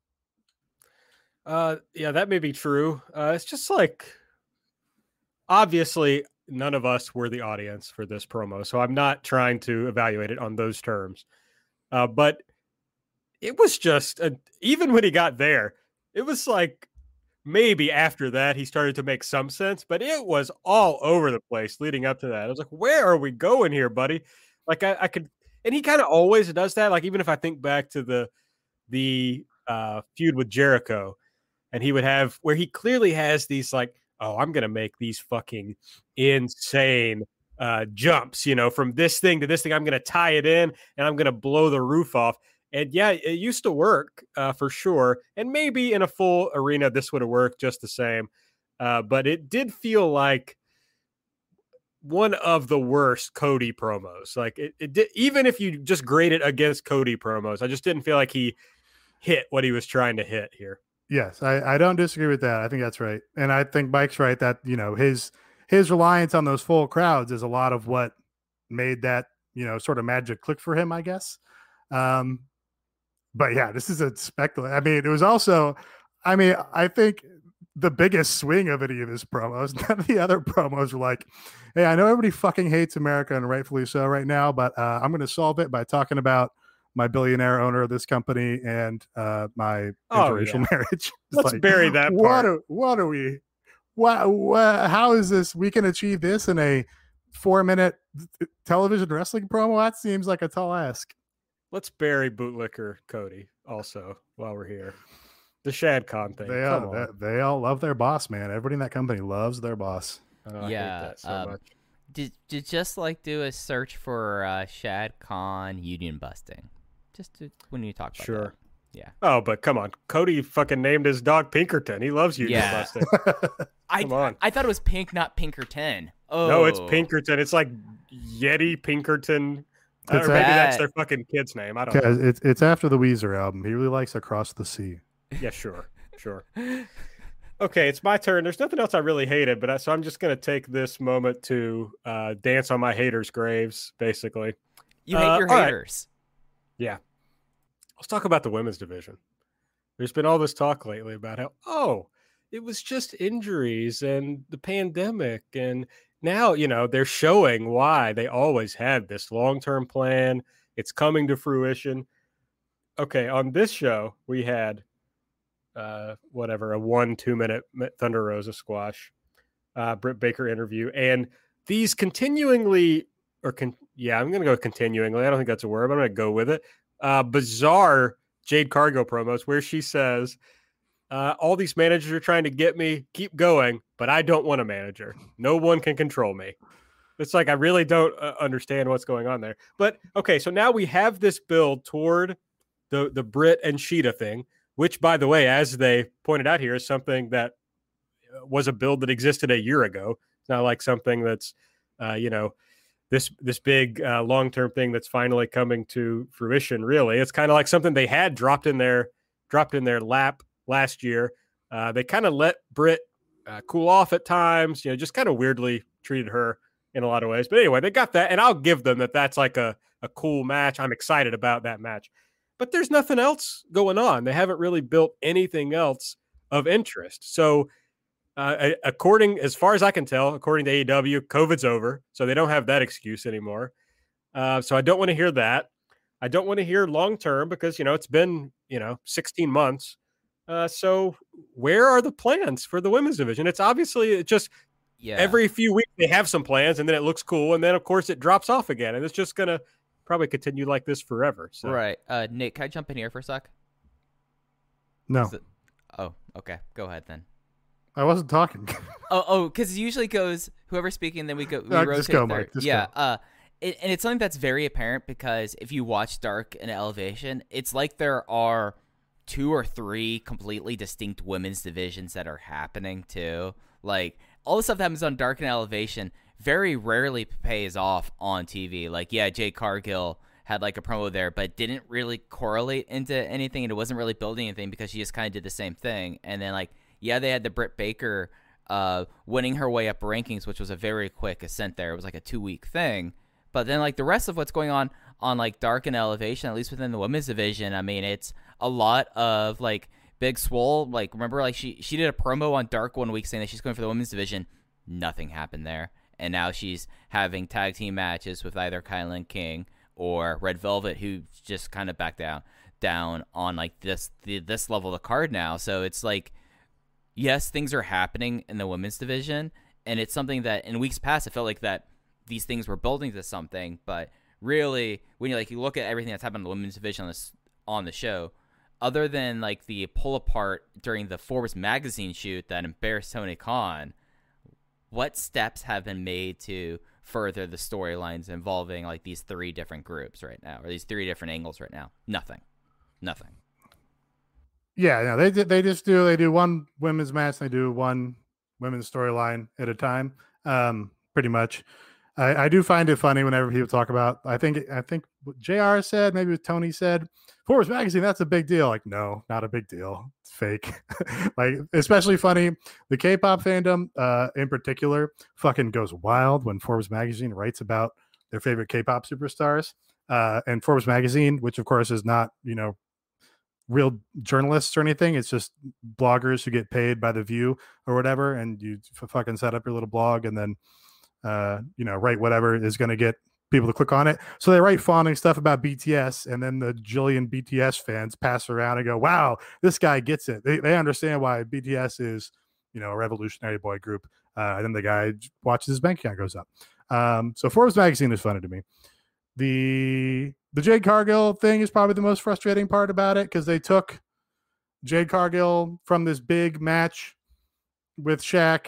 Yeah, that may be true. It's just like, obviously none of us were the audience for this promo, so I'm not trying to evaluate it on those terms. But it was just, even when he got there, it was like, maybe after that he started to make some sense, but it was all over the place leading up to that. I was like, where are we going here, buddy? Like, I could, and he kind of always does that. Like, even if I think back to the feud with Jericho, and he would have, where he clearly has these like, oh, I'm going to make these fucking insane jumps, you know, from this thing to this thing. I'm going to tie it in and I'm going to blow the roof off. And yeah, it used to work for sure. And maybe in a full arena, this would have worked just the same. But it did feel like one of the worst Cody promos. Like it did, even if you just grade it against Cody promos, I just didn't feel like he hit what he was trying to hit here. Yes, I don't disagree with that. I think that's right. And I think Mike's right that, his reliance on those full crowds is a lot of what made that, sort of magic click for him, I guess. Um, but yeah, this is a spectacular. I mean, it was also, I think the biggest swing of any of his promos, none of the other promos were like, hey, I know everybody fucking hates America and rightfully so right now, but I'm going to solve it by talking about my billionaire owner of this company and my interracial marriage. Let's bury that part. How is this? We can achieve this in a 4-minute television wrestling promo? That seems like a tall ask. Let's bury Bootlicker Cody also while we're here. The Shad Khan thing. They all love their boss, man. Everybody in that company loves their boss. Yeah, I hate that so much. Did just like do a search for Shad Khan union busting? When you talk about that. Yeah. Oh, but come on. Cody fucking named his dog Pinkerton. He loves union busting. Come on. I thought it was Pink, not Pinkerton. Oh. No, it's Pinkerton. It's like Yeti Pinkerton. Maybe that's their fucking kid's name. I don't know. It's after the Weezer album. He really likes Across the Sea. Yeah, sure. Okay, it's my turn. There's nothing else I really hated, but so I'm just going to take this moment to dance on my haters' graves, basically. You hate your haters. Right. Yeah. Let's talk about the women's division. There's been all this talk lately about how, it was just injuries and the pandemic. And now, they're showing why they always had this long-term plan. It's coming to fruition. Okay, on this show, we had a 1-2 minute Thunder Rosa squash, Britt Baker interview, and these continuingly, I'm going to go continuingly. I don't think that's a word, but I'm going to go with it. Bizarre Jade Cargill promos where she says, all these managers are trying to get me, keep going, but I don't want a manager. No one can control me. It's like, I really don't understand what's going on there. But okay, so now we have this build toward the Britt and Sheeta thing, which, by the way, as they pointed out here, is something that was a build that existed a year ago. It's not like something that's, this big long-term thing that's finally coming to fruition. Really, it's kind of like something they had dropped in their lap last year. They kind of let Britt cool off at times. Just kind of weirdly treated her in a lot of ways. But anyway, they got that, and I'll give them that. That's like a cool match. I'm excited about that match. But there's nothing else going on. They haven't really built anything else of interest. So, as far as I can tell, according to AEW, COVID's over, so they don't have that excuse anymore. So I don't want to hear that. I don't want to hear long term because it's been 16 months. So where are the plans for the women's division? It's obviously every few weeks they have some plans, and then it looks cool, and then of course it drops off again, and it's just gonna probably continue like this forever. So. Right. Nate, can I jump in here for a sec? No. Oh, okay. Go ahead then. I wasn't talking. Because it usually goes whoever's speaking, then we rotate. Just go, Mike. Go. And it's something that's very apparent because if you watch Dark and Elevation, it's like there are 2 or 3 completely distinct women's divisions that are happening too. Like all the stuff that happens on Dark and Elevation very rarely pays off on TV. Like, Jade Cargill had like a promo there, but didn't really correlate into anything, and it wasn't really building anything because she just kind of did the same thing. And then they had the Britt Baker winning her way up rankings, which was a very quick ascent there. It was like a 2-week thing. But then the rest of what's going on like Dark and Elevation, at least within the women's division, I mean, it's a lot of Big Swole. Remember she did a promo on Dark one week saying that she's going for the women's division. Nothing happened there. And now she's having tag team matches with either Kylan King or Red Velvet, who just kind of backed down on this level of the card now. So it's yes, things are happening in the women's division, and it's something that in weeks past it felt like that these things were building to something. But really, when you look at everything that's happened in the women's division on the show, other than the pull apart during the Forbes magazine shoot that embarrassed Tony Khan, what steps have been made to further the storylines involving these 3 different groups right now, or these 3 different angles right now? Nothing. Yeah, no, they do one women's match, they do one women's storyline at a time, pretty much. I do find it funny whenever people talk about. I think what Jr. said, maybe what Tony said, Forbes magazine. That's a big deal. Like, no, not a big deal. It's fake. Like, especially funny. The K-pop fandom, in particular, fucking goes wild when Forbes magazine writes about their favorite K-pop superstars. And Forbes magazine, which of course is not, real journalists or anything. It's just bloggers who get paid by the view or whatever. And you fucking set up your little blog and then, write whatever is going to get people to click on it. So they write fawning stuff about BTS, and then the jillion BTS fans pass around and go, wow, this guy gets it. They understand why BTS is, a revolutionary boy group. And then the guy watches his bank account goes up. So Forbes magazine is funny to me. The Jade Cargill thing is probably the most frustrating part about it, because they took Jade Cargill from this big match with Shaq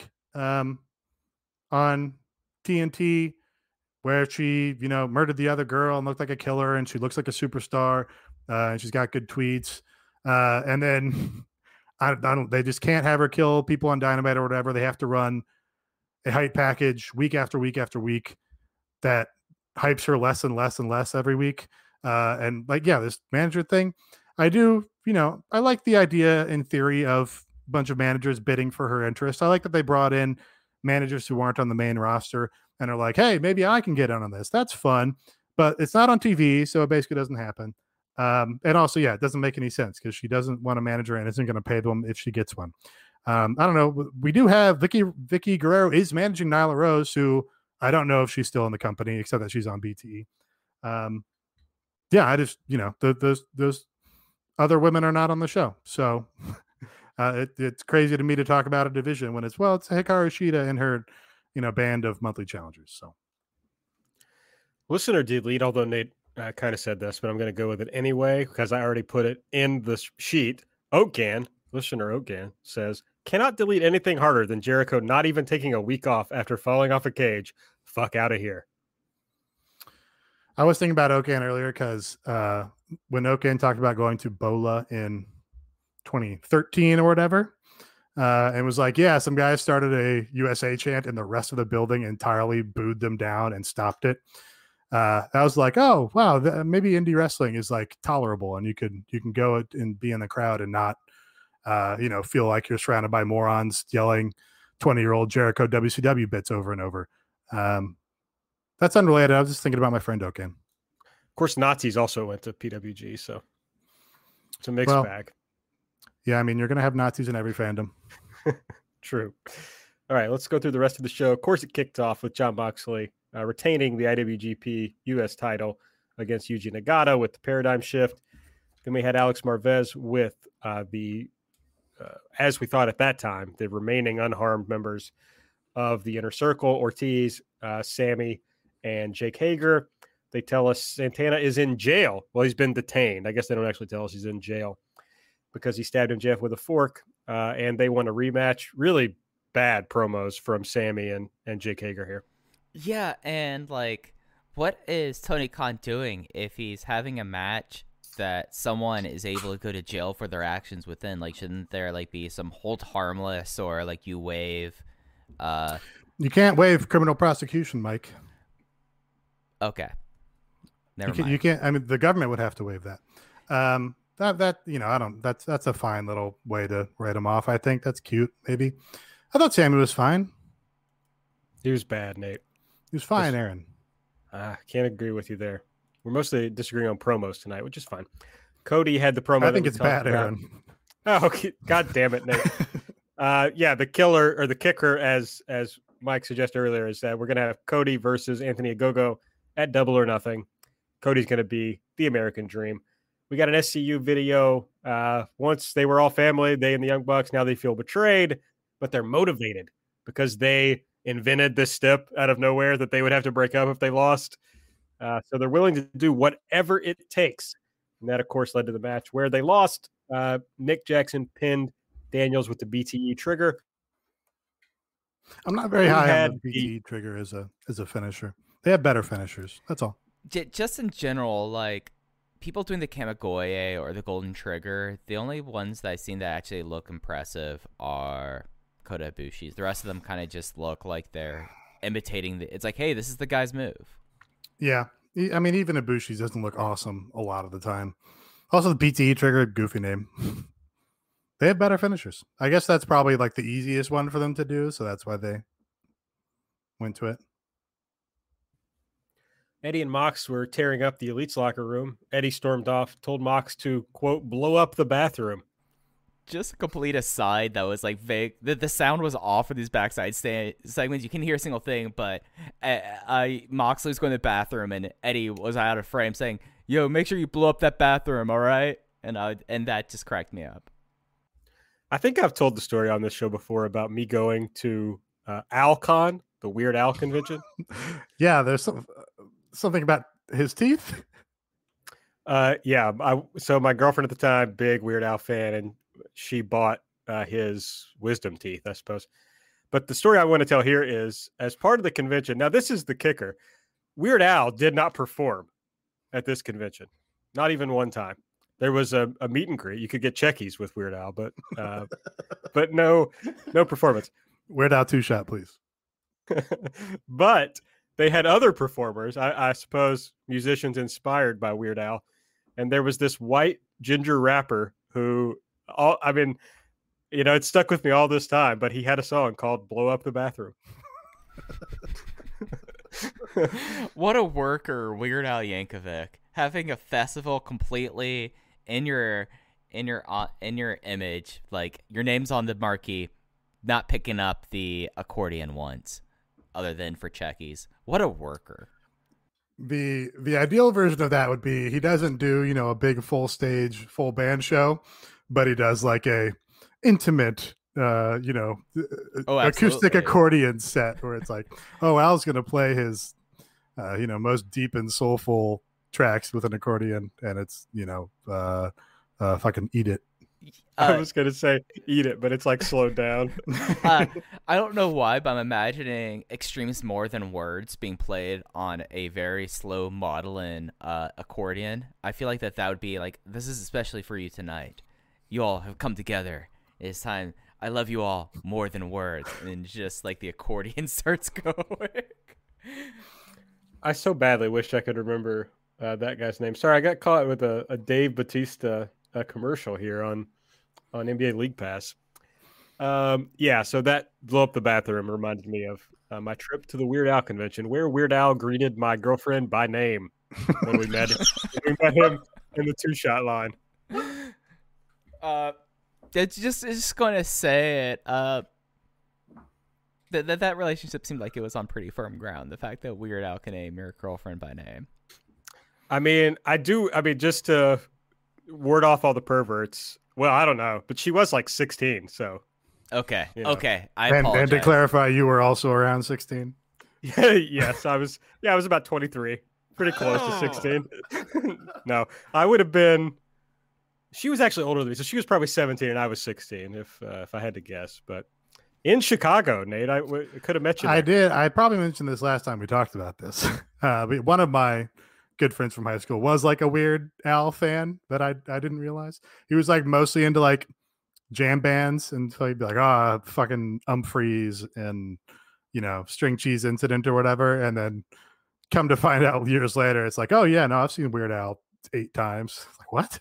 on TNT, where she, murdered the other girl and looked like a killer, and she looks like a superstar, and she's got good tweets. And then they just can't have her kill people on Dynamite or whatever. They have to run a hype package week after week after week that hypes her less and less and less every week. And this manager thing, I do, I like the idea in theory of a bunch of managers bidding for her interest. I like that they brought in managers who aren't on the main roster and are like, hey, maybe I can get in on this. That's fun, but it's not on TV, so it basically doesn't happen. And also, it doesn't make any sense because she doesn't want a manager and isn't going to pay them if she gets one. I don't know. We do have Vicky Guerrero is managing Nyla Rose, who I don't know if she's still in the company, except that she's on BTE. I just, those other women are not on the show. So it's crazy to me to talk about a division when it's Hikaru Shida and her, band of monthly challengers. So listener delete, although Nate kind of said this, but I'm going to go with it anyway because I already put it in the sheet. Listener Oatgan says, cannot delete anything harder than Jericho not even taking a week off after falling off a cage. Fuck out of here. I was thinking about Oatgan earlier because when Oatgan talked about going to Bola in 2013 or whatever, and was like, some guys started a USA chant and the rest of the building entirely booed them down and stopped it. I was like, oh, wow, maybe indie wrestling is like tolerable and you can go and be in the crowd and not, feel like you're surrounded by morons yelling 20-year-old Jericho WCW bits over and over. That's unrelated. I was just thinking about my friend Oaken. Of course, Nazis also went to PWG, so it's a mixed bag. Yeah, I mean, you're going to have Nazis in every fandom. True. All right, let's go through the rest of the show. Of course, it kicked off with Jon Moxley retaining the IWGP US title against Yuji Nagata with the paradigm shift. Then we had Alex Marvez with as we thought at that time, the remaining unharmed members of the Inner Circle, Ortiz, Sammy, and Jake Hager. They tell us Santana is in jail. Well, he's been detained. I guess they don't actually tell us he's in jail because he stabbed MJF with a fork, and they want a rematch. Really bad promos from Sammy and Jake Hager here. Yeah, and what is Tony Khan doing if he's having a match that someone is able to go to jail for their actions within? Shouldn't there be some hold harmless or you waive? You can't waive criminal prosecution, Mike. Okay. Never mind. You can't. I mean, the government would have to waive that. That's a fine little way to write him off. I think that's cute. Maybe. I thought Sammy was fine. He was bad, Nate. He was fine, Aaron. Can't agree with you there. We're mostly disagreeing on promos tonight, which is fine. Cody had the promo. I think it's bad, Aaron. Oh, okay. God damn it, Nate. The killer or the kicker, as Mike suggested earlier, is that we're going to have Cody versus Anthony Ogogo at Double or Nothing. Cody's going to be the American Dream. We got an SCU video. Once they were all family, they and the Young Bucks, now they feel betrayed, but they're motivated because they invented this step out of nowhere that they would have to break up if they lost. So they're willing to do whatever it takes. And that, of course, led to the match where they lost. Nick Jackson pinned Daniels with the BTE trigger. I'm not very high on the BTE trigger as a finisher. They have better finishers. That's all. Just in general, people doing the Kamigoye or the Golden Trigger, the only ones that I've seen that actually look impressive are Kota Ibushi's. The rest of them kind of just look like they're imitating it's like, hey, this is the guy's move. Yeah. I mean, even Ibushi's doesn't look awesome a lot of the time. Also, the PTE trigger, goofy name. They have better finishers. I guess that's probably like the easiest one for them to do, so that's why they went to it. Eddie and Mox were tearing up the Elite's locker room. Eddie stormed off, told Mox to, quote, blow up the bathroom. Just a complete aside that was like vague. The sound was off for these backside segments. You can hear a single thing, but Moxley's going to the bathroom and Eddie was out of frame saying, yo, make sure you blow up that bathroom, all right? And that just cracked me up. I think I've told the story on this show before about me going to AlCon, the Weird Al convention. Yeah, there's something about his teeth. Yeah. So my girlfriend at the time, big Weird Al fan, and she bought his wisdom teeth, I suppose. But the story I want to tell here is, as part of the convention, now this is the kicker, Weird Al did not perform at this convention, not even one time. There was a meet and greet. You could get checkies with Weird Al, but no performance. Weird Al 2-shot, please. But they had other performers, I suppose musicians inspired by Weird Al. And there was this white ginger rapper who, it stuck with me all this time, but he had a song called Blow Up the Bathroom. What a worker, Weird Al Yankovic, having a festival completely in your image, like your name's on the marquee, not picking up the accordion once, other than for checkies. What a worker. The ideal version of that would be he doesn't do, a big full stage, full band show, but he does like a intimate, acoustic accordion set where it's like, oh, Al's going to play his, most deep and soulful tracks with an accordion, and it's, fucking eat it. I was going to say eat it, but it's like slowed down. I don't know why, but I'm imagining Extremes More Than Words being played on a very slow Maudlin accordion. I feel like that would be like, this is especially for you tonight. You all have come together. It's time. I love you all more than words. And just like the accordion starts going. I so badly wish I could remember that guy's name. Sorry, I got caught with a Dave Bautista commercial here on NBA League Pass. So that Blow Up the Bathroom reminded me of my trip to the Weird Al convention, where Weird Al greeted my girlfriend by name when we met him. We met him in the 2-shot line. It's just going to say it. That relationship seemed like it was on pretty firm ground. The fact that Weird Al can name your girlfriend by name. I mean, just to ward off all the perverts. Well, I don't know, but she was like 16, so. Okay. You know. Okay. I apologize. And to clarify, you were also around 16. Yes, I was about 23, pretty close to 16. No, I would have been. She was actually older than me, so she was probably 17 and I was 16, if I had to guess. But in Chicago, Nate, I could have met you there. I did. I probably mentioned this last time we talked about this. But one of my good friends from high school was like a Weird Al fan that I didn't realize. He was like mostly into like jam bands, and so he'd be like, fucking Umphreys and String Cheese Incident or whatever, and then come to find out years later, it's like, oh yeah, no, I've seen Weird Al 8 times. Like, what?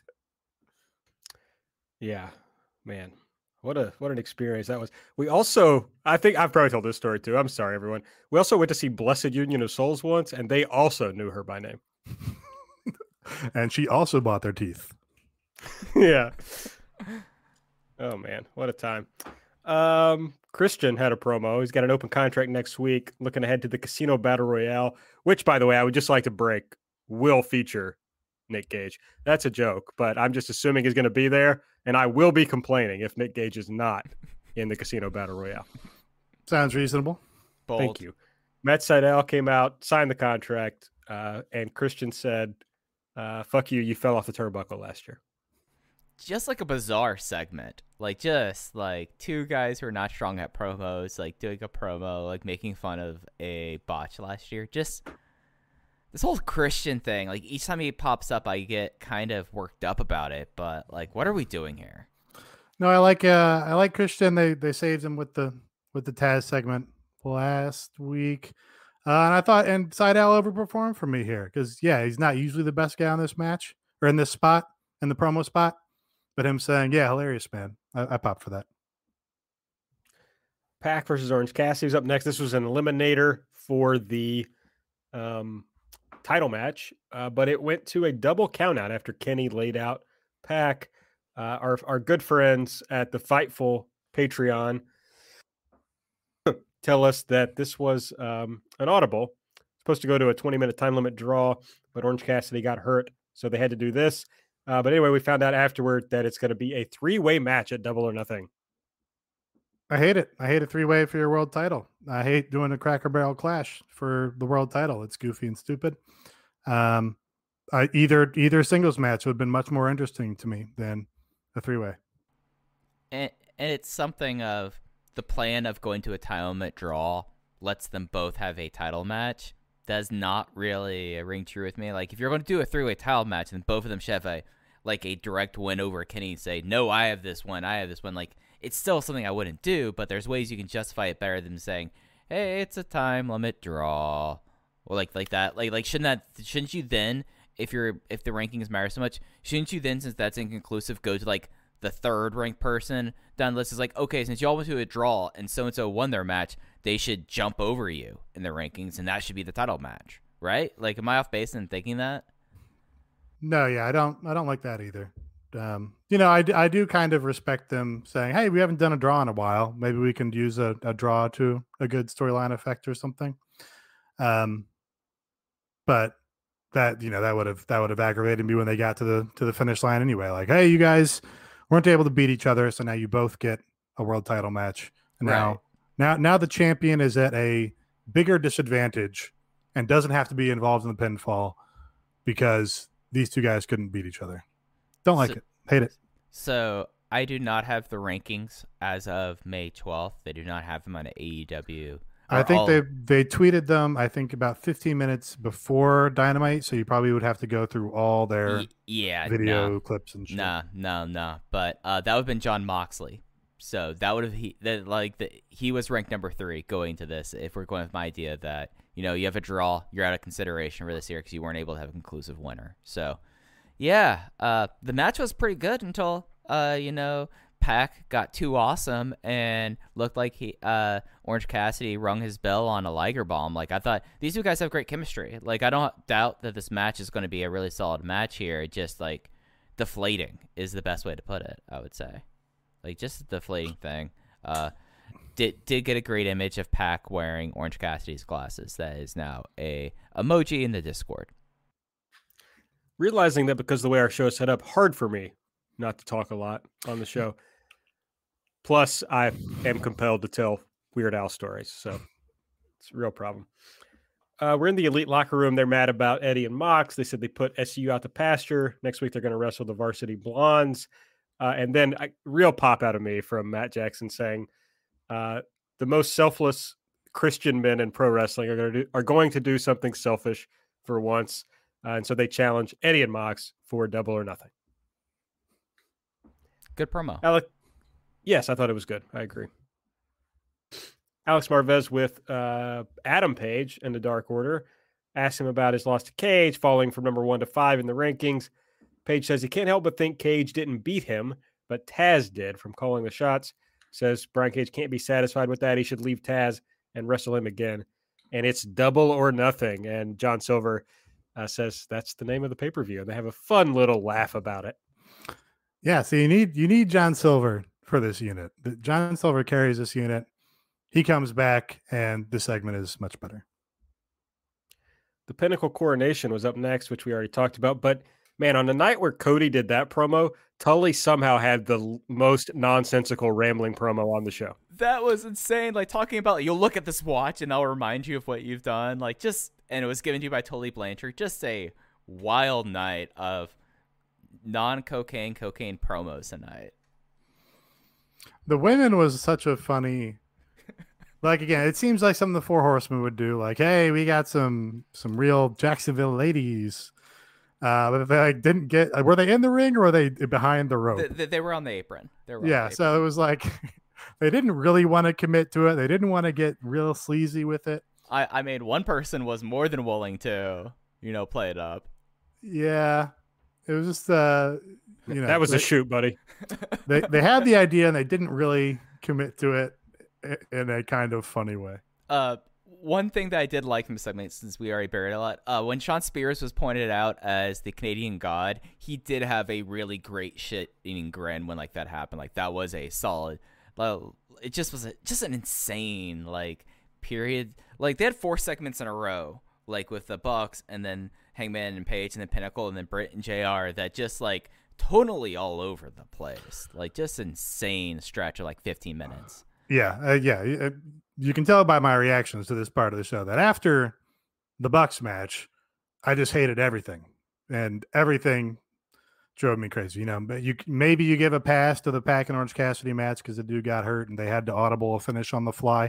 Yeah, man, what an experience that was. We also, I think I've probably told this story too. I'm sorry, everyone. We also went to see Blessed Union of Souls once, and they also knew her by name. And she also bought their teeth. Yeah. Oh man, what a time. Christian had a promo. He's got an open contract next week, looking ahead to the Casino Battle Royale, which, by the way, I would just like to break, will feature Nick Gage. That's a joke, but I'm just assuming he's going to be there, and I will be complaining if Nick Gage is not in the Casino Battle Royale. Sounds reasonable. Bold. Thank you. Matt Sydal came out, signed the contract, and Christian said, fuck you, you fell off the turnbuckle last year. Just like a bizarre segment, like just like two guys who are not strong at promos, like doing a promo, like making fun of a botch last year. Just this whole Christian thing, like each time he pops up, I get kind of worked up about it. But like, what are we doing here? No, I like Christian. They saved him with the Taz segment last week. And I thought, and Seidel overperformed for me here because, yeah, he's not usually the best guy on this match or in this spot, in the promo spot. But him saying, yeah, hilarious, man. I popped for that. Pac versus Orange Cassidy was up next. This was an eliminator for the title match, but it went to a double countout after Kenny laid out Pac. Our good friends at the Fightful Patreon tell us that this was an audible. Supposed to go to a 20-minute time limit draw, but Orange Cassidy got hurt, so they had to do this. But anyway, we found out afterward that it's going to be a 3-way match at Double or Nothing. I hate it. I hate a 3-way for your world title. I hate doing a Cracker Barrel clash for the world title. It's goofy and stupid. Either singles match would have been much more interesting to me than a 3-way. And it's something of the plan of going to a title limit draw lets them both have a title match. Does not really ring true with me. Like, if you're going to do a 3-way title match, then both of them should have a direct win over Kenny and say, no, I have this one. Like, it's still something I wouldn't do, but there's ways you can justify it better than saying, hey, it's a time limit draw. Or like that. Like shouldn't you then, if the rankings matter so much, shouldn't you then, since that's inconclusive, go to like the third ranked person down the list? Is like, okay, since y'all went to a draw and so won their match, they should jump over you in the rankings, and that should be the title match, right? Like, am I off base in thinking that? No, yeah, I don't like that either. I do kind of respect them saying, hey, we haven't done a draw in a while. Maybe we can use a draw to a good storyline effect or something. But that would have aggravated me when they got to the finish line anyway. Like, hey, you guys weren't able to beat each other, so now you both get a world title match. And right. now the champion is at a bigger disadvantage and doesn't have to be involved in the pinfall because these two guys couldn't beat each other. Don't like it. Hate it. So I do not have the rankings as of May 12th. They do not have them on AEW. I think they tweeted them, I think, about 15 minutes before Dynamite, so you probably would have to go through all their video clips and shit. No. But that would have been Jon Moxley. So that would have he was ranked number 3 going to this. If we're going with my idea that you have a draw, you're out of consideration for this year because you weren't able to have a conclusive winner. So yeah, the match was pretty good until Pac got too awesome and looked like Orange Cassidy rung his bell on a Liger bomb. Like, I thought these two guys have great chemistry. Like, I don't doubt that this match is going to be a really solid match here. Just like deflating is the best way to put it, I would say. Like, just a deflating thing. Did get a great image of Pac wearing Orange Cassidy's glasses. That is now a emoji in the Discord. Realizing that because of the way our show is set up, hard for me not to talk a lot on the show. Plus, I am compelled to tell Weird Al stories, so it's a real problem. We're in the Elite locker room. They're mad about Eddie and Mox. They said they put SCU out to pasture. Next week, they're going to wrestle the Varsity Blondes. And then real pop out of me from Matt Jackson saying the most selfless Christian men in pro wrestling are going to do something selfish for once. And so they challenge Eddie and Mox for Double or Nothing. Good promo. Yes, I thought it was good. I agree. Alex Marvez with Adam Page in the Dark Order. Asked him about his loss to Cage, falling from number 1 to 5 in the rankings. Page says he can't help but think Cage didn't beat him, but Taz did from calling the shots. Says Brian Cage can't be satisfied with that. He should leave Taz and wrestle him again. And it's Double or Nothing. And John Silver says that's the name of the pay-per-view. And they have a fun little laugh about it. Yeah, so you need John Silver for this unit. John Silver carries this unit. He comes back, and the segment is much better. The Pinnacle Coronation was up next, which we already talked about. But, man, on the night where Cody did that promo, Tully somehow had the most nonsensical rambling promo on the show. That was insane. Like, talking about, you'll look at this watch, and I'll remind you of what you've done. Like, and it was given to you by Tully Blanchard. Just a wild night of cocaine promos tonight. The women was such a funny, like, again, it seems like something the Four Horsemen would do. Like, hey, we got some real Jacksonville ladies. But they didn't get, were they in the ring or were they behind the rope? They were on the apron. So it was like, They didn't really want to commit to it. They didn't want to get real sleazy with it. I mean, one person was more than willing to, play it up. Yeah, it was just that was a shoot, buddy. They had the idea and they didn't really commit to it in a kind of funny way. One thing that I did like from the segment, since we already buried a lot, when Sean Spears was pointed out as the Canadian God, he did have a really great shit-eating grin when that happened. That was a solid. It just was just an insane period. They had 4 segments in a row, with the Bucks and then Hangman and Page and then Pinnacle and then Britt and JR that just totally all over the place. Just insane stretch of 15 minutes. Yeah. You can tell by my reactions to this part of the show that after the Bucks match, I just hated everything, and everything drove me crazy. But maybe you give a pass to the Pac and Orange Cassidy match because the dude got hurt and they had to audible a finish on the fly.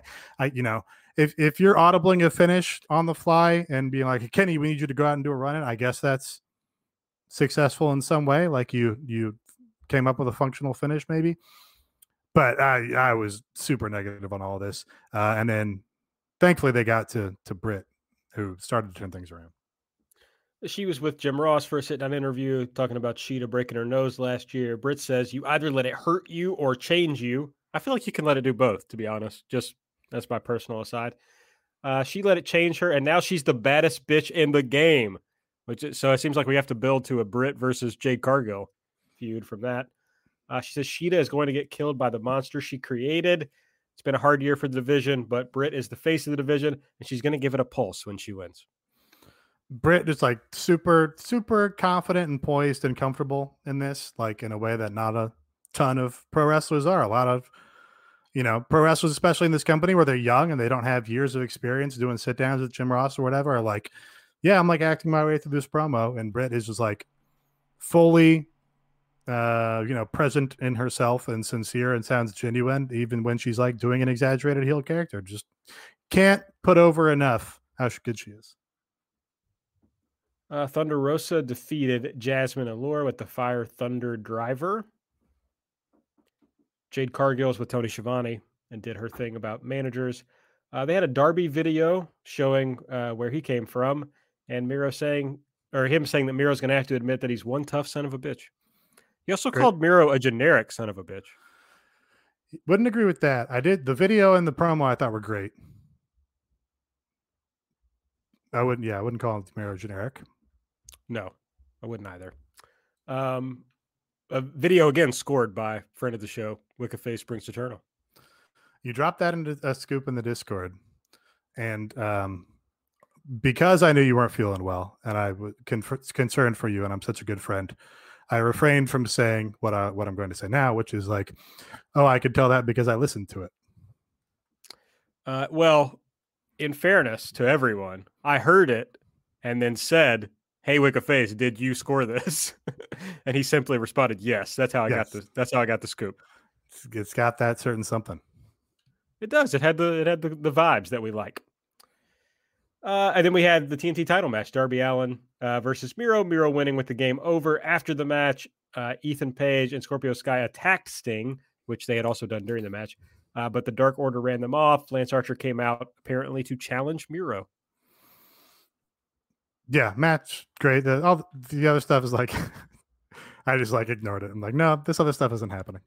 If you're audibling a finish on the fly and being like, Kenny, we need you to go out and do a run-in, I guess that's successful in some way. You came up with a functional finish, maybe. But I was super negative on all this. And then thankfully they got to Britt, who started to turn things around. She was with Jim Ross for a sit-down interview talking about Sheeta breaking her nose last year. Britt says, you either let it hurt you or change you. I feel like you can let it do both, to be honest. Just that's my personal aside. She let it change her, and now she's the baddest bitch in the game. So it seems like we have to build to a Britt versus Jade Cargill feud from that. She says Sheeta is going to get killed by the monster she created. It's been a hard year for the division, but Britt is the face of the division, and she's going to give it a pulse when she wins. Britt is super, super confident and poised and comfortable in this, in a way that not a ton of pro wrestlers are. A lot of, pro wrestlers, especially in this company where they're young and they don't have years of experience doing sit downs with Jim Ross or whatever, are yeah, I'm acting my way through this promo. And Britt is just fully, present in herself and sincere and sounds genuine, even when she's doing an exaggerated heel character. Just can't put over enough how good she is. Thunder Rosa defeated Jasmine Allure with the Fire Thunder Driver. Jade Cargill was with Tony Schiavone and did her thing about managers. They had a Darby video showing where he came from, and him saying that Miro's going to have to admit that he's one tough son of a bitch. He also called Miro a generic son of a bitch. Wouldn't agree with that. I did the video and the promo I thought were great. I wouldn't call Miro generic. No, I wouldn't either. A video again scored by friend of the show, Wiccaface Brings Eternal. You dropped that into a scoop in the Discord, and because I knew you weren't feeling well, and I was concerned for you, and I'm such a good friend, I refrained from saying what I'm going to say now, which is I could tell that because I listened to it. Well, in fairness to everyone, I heard it and then said, "Hey, Wiccaface, did you score this?" And he simply responded, "Yes." That's how I got this. That's how I got the scoop. It's got that certain something. It does. It had the vibes that we like. And then we had the TNT title match, Darby Allin versus Miro. Miro winning with the game over. After the match, Ethan Page and Scorpio Sky attacked Sting, which they had also done during the match. But the Dark Order ran them off. Lance Archer came out apparently to challenge Miro. Yeah, match great. All the other stuff is I just ignored it. I'm no, this other stuff isn't happening.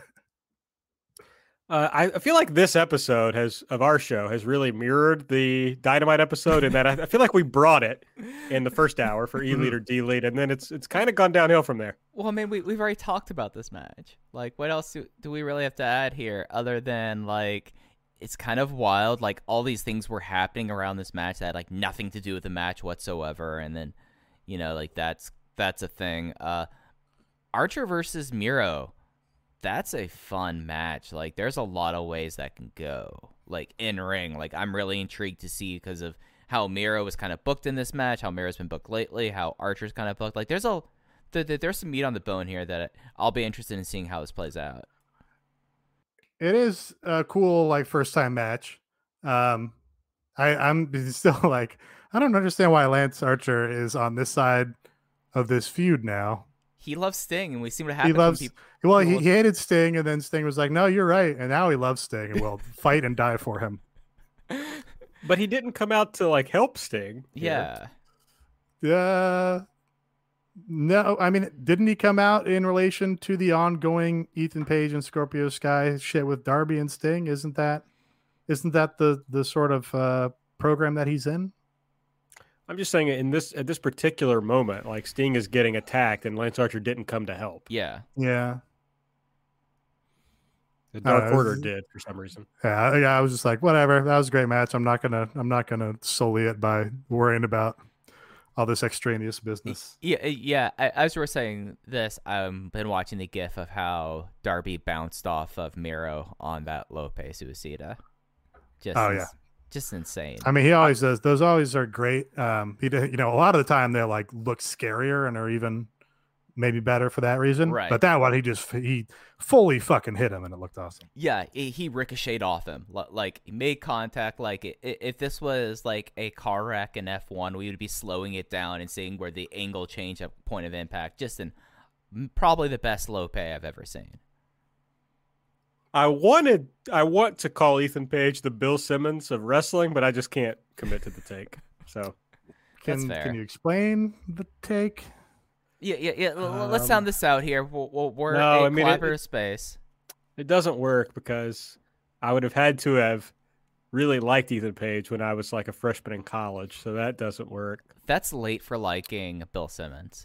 I feel like this episode of our show has really mirrored the Dynamite episode in that I feel like we brought it in the first hour for E-Lead or D-Lead, and then it's kind of gone downhill from there. Well, I mean, we've already talked about this match. What else do we really have to add here other than it's kind of wild. All these things were happening around this match that had nothing to do with the match whatsoever, and then that's a thing. Archer versus Miro. That's a fun match. There's a lot of ways that can go. In ring. I'm really intrigued to see because of how Miro was kind of booked in this match, how Miro's been booked lately, how Archer's kind of booked. There's some meat on the bone here that I'll be interested in seeing how this plays out. It is a cool first time match. I'm still I don't understand why Lance Archer is on this side of this feud now. He loves Sting, and we see what He happens. loves. When Well, people- he hated Sting, and then Sting was like, "No, you're right," and now he loves Sting and will fight and die for him. But he didn't come out to like help Sting. here. Yeah. No, I mean, didn't he come out in relation to the ongoing Ethan Page and Scorpio Sky shit with Darby and Sting? Isn't that the sort of program that he's in? I'm just saying at this particular moment, like Sting is getting attacked and Lance Archer didn't come to help. Yeah. Yeah, The Dark Uh, Order did for some reason. yeah. I was just like, whatever. That was a great match. I'm not gonna sully it by worrying about all this extraneous business. Yeah. As we were saying this, I've been watching the GIF of how Darby bounced off of Miro on that Lope Suicida. Just Oh, yeah. Just insane. I mean, he always does. Those always are great. He did, a lot of the time they like look scarier and are even maybe better for that reason. Right. But that one, he fully fucking hit him and it looked awesome. Yeah, he ricocheted off him. Like, he made contact. Like, if this was like a car wreck in F1, we would be slowing it down and seeing where the angle changed at point of impact. Just in probably the best Lope I've ever seen. I want to call Ethan Page the Bill Simmons of wrestling, but I just can't commit to the take. So That's fair. Can you explain the take? Yeah. Let's sound this out here. We're No, a I mean, collaborative space. it doesn't work because I would have had to have really liked Ethan Page when I was like a freshman in college. So that doesn't work. That's late for liking Bill Simmons.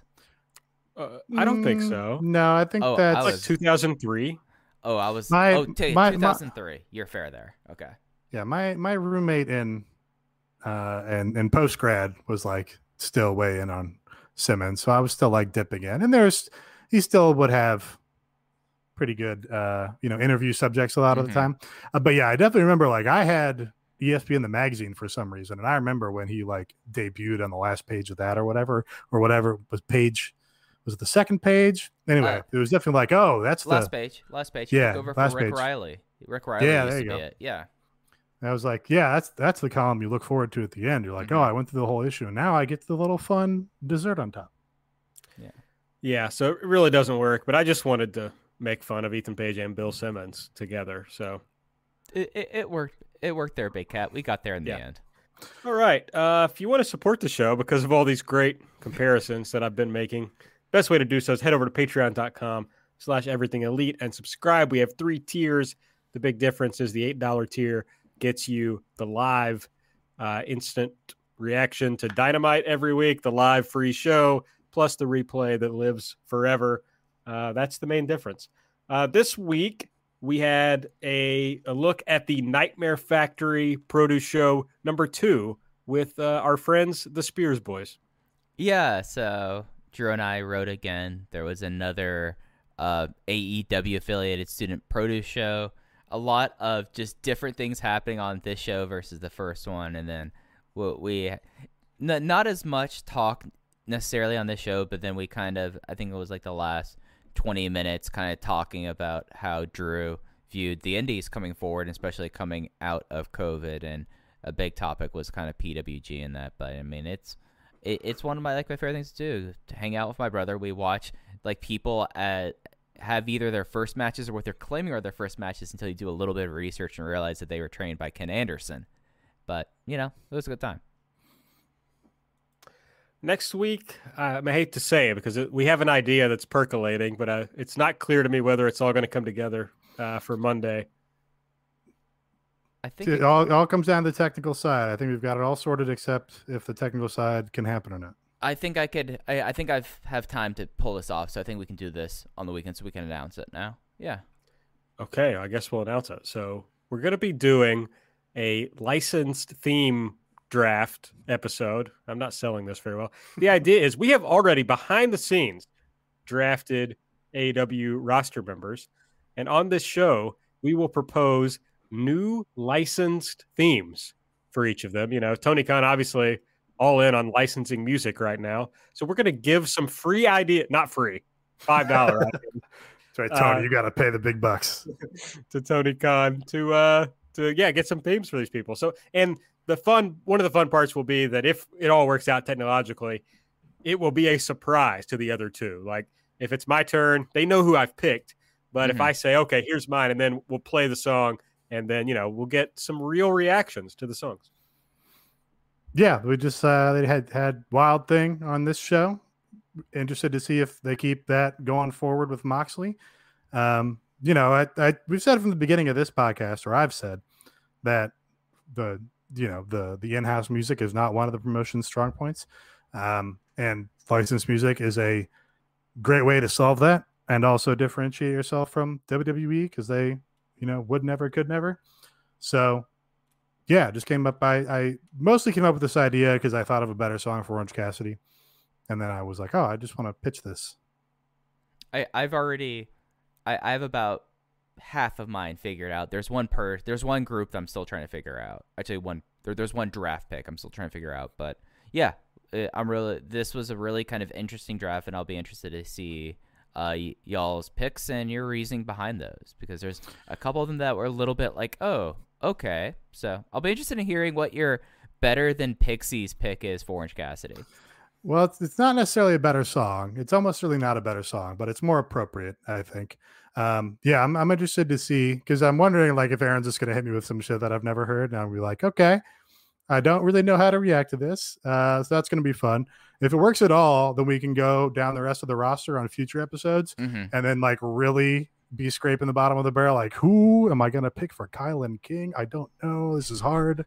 I don't think so. No, I think Oh, that's I Like was- 2003. Oh, I was. My- 2003. You're fair there. Okay. yeah. My roommate in post grad was like still way in on Simmons, so I was still like dipping in, and he still would have pretty good interview subjects a lot of the Mhm. time. But yeah, I definitely remember like I had ESPN the magazine for some reason, and I remember when he like debuted on the last page of that or whatever was page. Was it the second page? Anyway, it was definitely like, oh, that's Last page. Yeah, Look over last for Rick page. Riley. Rick Riley Yeah, used there to you be go. it. Yeah. I was like, yeah, that's the column you look forward to at the end. You're like, oh, I went through the whole issue, and now I get the little fun dessert on top. Yeah, so it really doesn't work. But I just wanted to make fun of Ethan Page and Bill Simmons together. So It worked. It worked there, Big Cat. We got there in the Yeah. end. all right, if you want to support the show because of all these great comparisons that I've been making, best way to do so is head over to patreon.com/everythingelite and subscribe. We have 3 tiers. The big difference is the $8 tier gets you the live instant reaction to Dynamite every week, the live free show, plus the replay that lives forever. That's the main difference. This week, we had a look at the Nightmare Factory Produce Show number 2 with our friends, the Spears Boys. Yeah, so Drew and I wrote again. There was another AEW affiliated student produce show. A lot of just different things happening on this show versus the first one, and then not as much talk necessarily on this show, but then we kind of, I think it was like the last 20 minutes kind of talking about how Drew viewed the indies coming forward, especially coming out of COVID, and a big topic was kind of PWG in that. But I mean, it's one of my favorite things to do, to hang out with my brother. We watch like people have either their first matches or what they're claiming are their first matches until you do a little bit of research and realize that they were trained by Ken Anderson. But it was a good time. Next week, I hate to say it because we have an idea that's percolating, but it's not clear to me whether it's all going to come together for Monday. I think It all comes down to the technical side. I think we've got it all sorted, except if the technical side can happen or not. I think I could. I think I have time to pull this off, so I think we can do this on the weekend, so we can announce it now. Yeah. Okay, I guess we'll announce it. So we're going to be doing a licensed theme draft episode. I'm not selling this very well. The idea is we have already behind the scenes drafted AEW roster members, and on this show we will propose new licensed themes for each of them. Tony Khan obviously all in on licensing music right now, so we're going to give some free idea, not free, $5 ideas That's right, Tony. You got to pay the big bucks. to Tony Khan to get some themes for these people. So, and one of the fun parts will be that if it all works out technologically, it will be a surprise to the other two. Like if it's my turn, they know who I've picked. But if I say, okay, here's mine, and then we'll play the song, and then, we'll get some real reactions to the songs. Yeah, we just they had Wild Thing on this show. Interested to see if they keep that going forward with Moxley. We've said from the beginning of this podcast, or I've said that the in-house music is not one of the promotion's strong points, and licensed music is a great way to solve that and also differentiate yourself from WWE because they, would never, could never. So, yeah, just came up. I mostly came up with this idea because I thought of a better song for Orange Cassidy, and then I was like, oh, I just want to pitch this. I have about half of mine figured out. There's one group that I'm still trying to figure out. Actually, there's one draft pick I'm still trying to figure out. But yeah, this was a really kind of interesting draft, and I'll be interested to see y'all's picks and your reasoning behind those, because there's a couple of them that were a little bit like, oh, okay. So I'll be interested in hearing what your better than Pixies pick is for Orange Cassidy. Well, it's not necessarily a better song. It's almost really not a better song, but it's more appropriate, I think. I'm interested to see, because I'm wondering like if Aaron's just going to hit me with some shit that I've never heard, and I'll be like, okay, I don't really know how to react to this. So that's going to be fun. If it works at all, then we can go down the rest of the roster on future episodes and then like really be scraping the bottom of the barrel. Like, who am I going to pick for Kyle and King? I don't know. This is hard.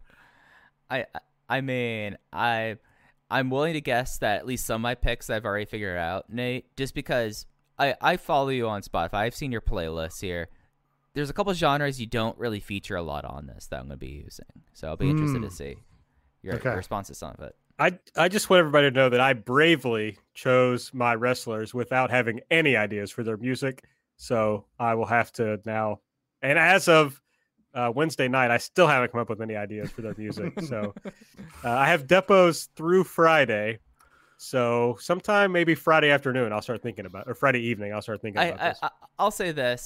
I'm willing to guess that at least some of my picks I've already figured out, Nate, just because I follow you on Spotify. I've seen your playlists here. There's a couple genres you don't really feature a lot on this that I'm going to be using. So I'll be interested to see your response to some of it. I just want everybody to know that I bravely chose my wrestlers without having any ideas for their music. So I will have to now, and as of Wednesday night, I still haven't come up with any ideas for their music. So I have depots through Friday. So sometime maybe Friday afternoon, I'll start thinking about, or Friday evening, I'll start thinking about this. I'll say this.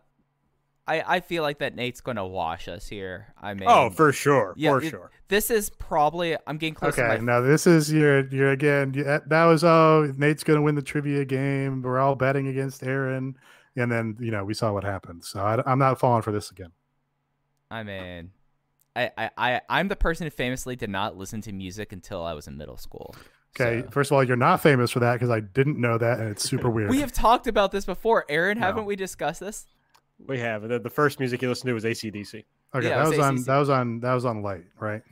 I feel like that Nate's going to wash us here. I mean, oh, for sure. Yeah, for sure. This is probably, I'm getting close to my... Okay, now this is your again, that was, Nate's going to win the trivia game. We're all betting against Aaron. And then, we saw what happened. So I'm not falling for this again. I mean, I'm the person who famously did not listen to music until I was in middle school. Okay, so. First of all, you're not famous for that because I didn't know that, and it's super weird. We have talked about this before. Aaron, haven't we discussed this? We have. The first music you listened to was AC/DC. Okay, yeah, that was on Light, right?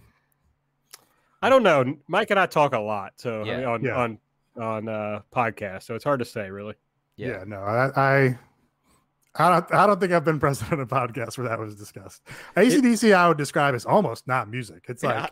I don't know. Mike and I talk a lot, so yeah. on podcasts, so it's hard to say, really. Yeah, no, I don't think I've been present on a podcast where that was discussed. AC/DC I would describe as almost not music. It's like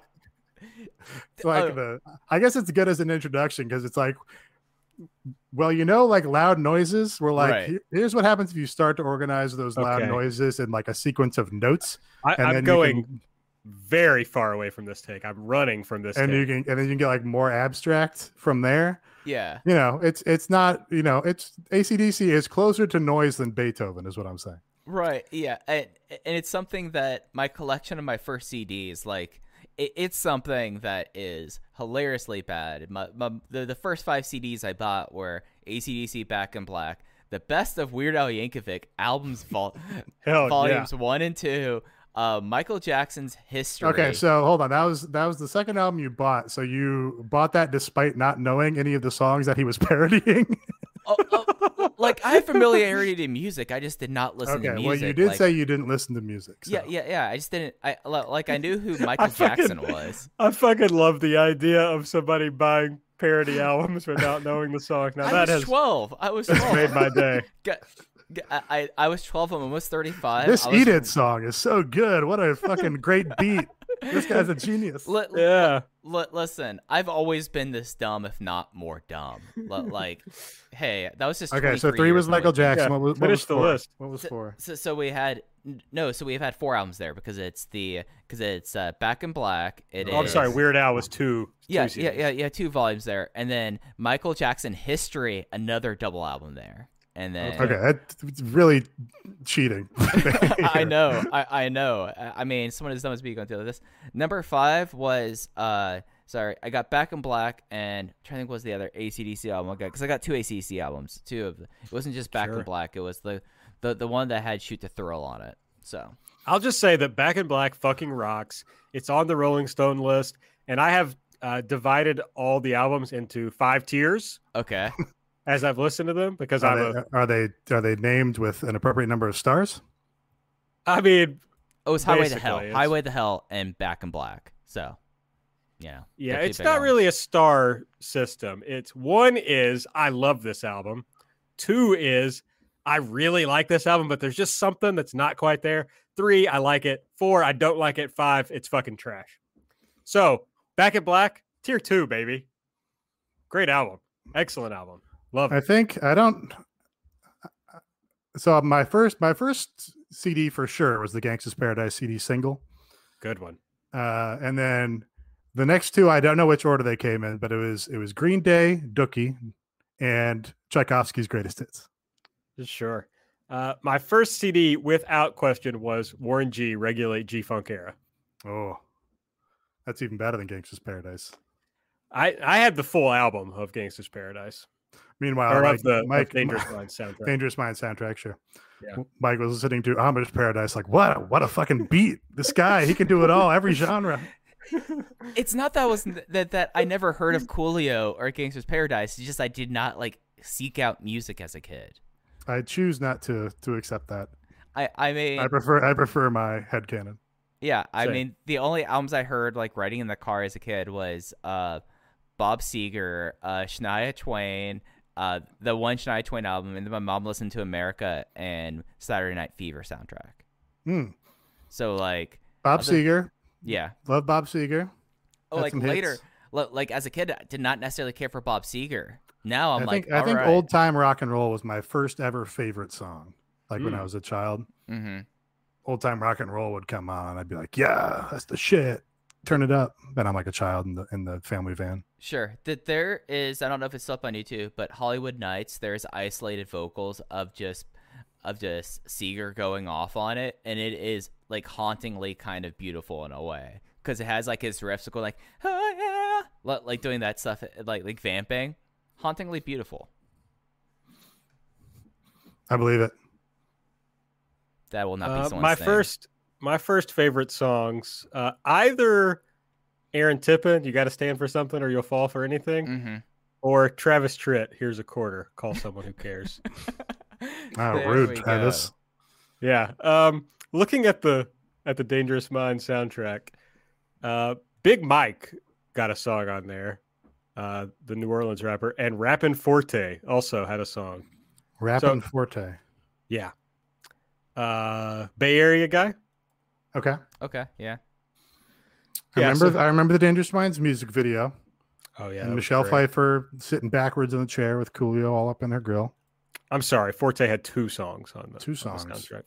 I guess it's good as an introduction because it's like, well, like loud noises. We're like, right. Here's what happens if you start to organize those loud noises in like a sequence of notes. I'm going very far away from this take. I'm running from this, and take. then you can get like more abstract from there. Yeah, it's not. It's AC/DC is closer to noise than Beethoven, is what I'm saying. Right. Yeah, and it's something that my collection of my first CDs, like. It's something that is hilariously bad. The first 5 CDs I bought were AC/DC, Back in Black, the best of Weird Al Yankovic albums, volumes 1 and 2, Michael Jackson's History. Okay, so hold on. That was the second album you bought. So you bought that despite not knowing any of the songs that he was parodying. Like I have familiarity to music, I just did not listen to music. Well, you did say you didn't listen to music. So. Yeah. I just didn't. I knew who Michael Jackson was. I fucking love the idea of somebody buying parody albums without knowing the song. Now I was 12. Made my day. I was 12. I'm almost 35. This Eat It song is so good. What a fucking great beat. This guy's a genius. Listen, I've always been this dumb, if not more dumb. Like, hey, that was just okay. So 3 was Michael Jackson. Yeah, what was the 4? list. What was 4? So we had we've had 4 albums there because it's Back in Black. I'm sorry, Weird Al was 2. Yeah, 2 volumes there, and then Michael Jackson History, another double album there. And then that's really cheating. I know. I mean, someone as dumb as me going through this. Number 5 was Sorry, I got Back in Black, and I'm trying to think what was the other AC/DC album I got, because I got 2 AC/DC albums. Two of them. It wasn't just Back in Black. It was the one that had Shoot to Thrill on it. So I'll just say that Back in Black fucking rocks. It's on the Rolling Stone list, and I have divided all the albums into 5 tiers. Okay. As I've listened to them, because are they named with an appropriate number of stars? I mean, it's Highway to Hell, Highway to Hell, and Back in Black. So, yeah, it's not really a star system. It's 1 is I love this album, 2 is I really like this album, but there's just something that's not quite there. 3, I like it. 4, I don't like it. 5, it's fucking trash. So, Back in Black, tier 2, baby. Great album, excellent album. Love it. So my first CD for sure was the Gangsta's Paradise CD single. Good one. And then the next 2, I don't know which order they came in, but it was Green Day, Dookie, and Tchaikovsky's Greatest Hits. Sure. My first CD without question was Warren G, Regulate G-Funk Era. Oh, that's even better than Gangsta's Paradise. I had the full album of Gangsta's Paradise. Meanwhile, Dangerous Minds soundtrack. Dangerous Minds soundtrack, sure. Yeah. Mike was listening to Homage Paradise, like, what a fucking beat! This guy, he can do it all, every genre. It's not that I never heard of Coolio or Gangsta's Paradise. It's just I did not seek out music as a kid. I choose not to accept that. I mean, I prefer my headcanon. Yeah, I mean, the only albums I heard riding in the car as a kid was Bob Seger, Shania Twain, the one Shania Twain album, and then my mom listened to America and Saturday Night Fever soundtrack. So Bob Seger. Yeah. Love Bob Seger. Oh, later, as a kid, I did not necessarily care for Bob Seger. Now I think right. Old Time Rock and Roll was my first ever favorite song. When I was a child. Mm-hmm. Old Time Rock and Roll would come on, and I'd be like, yeah, that's the shit. Turn it up. And I'm like a child in the family van. Sure. There is, I don't know if it's still up on YouTube, but Hollywood Nights, there's isolated vocals of just Seeger going off on it, and it is hauntingly kind of beautiful in a way, because it has his riffs go oh yeah, doing that stuff, like vamping, hauntingly beautiful. I believe it. That will not be someone's thing. My first favorite songs, either Aaron Tippin, You Gotta Stand for Something or You'll Fall for Anything, or Travis Tritt, Here's a Quarter, Call Someone Who Cares. Rude, Travis. Yeah. Looking at the Dangerous Minds soundtrack, Big Mike got a song on there, the New Orleans rapper, and Rappin' Forte also had a song. Rappin' Forte. Yeah. Bay Area guy. Okay, yeah. I remember the Dangerous Minds music video. Oh yeah, and Michelle Pfeiffer sitting backwards in the chair with Coolio all up in her grill. I'm sorry, Forte had 2 songs on the soundtrack.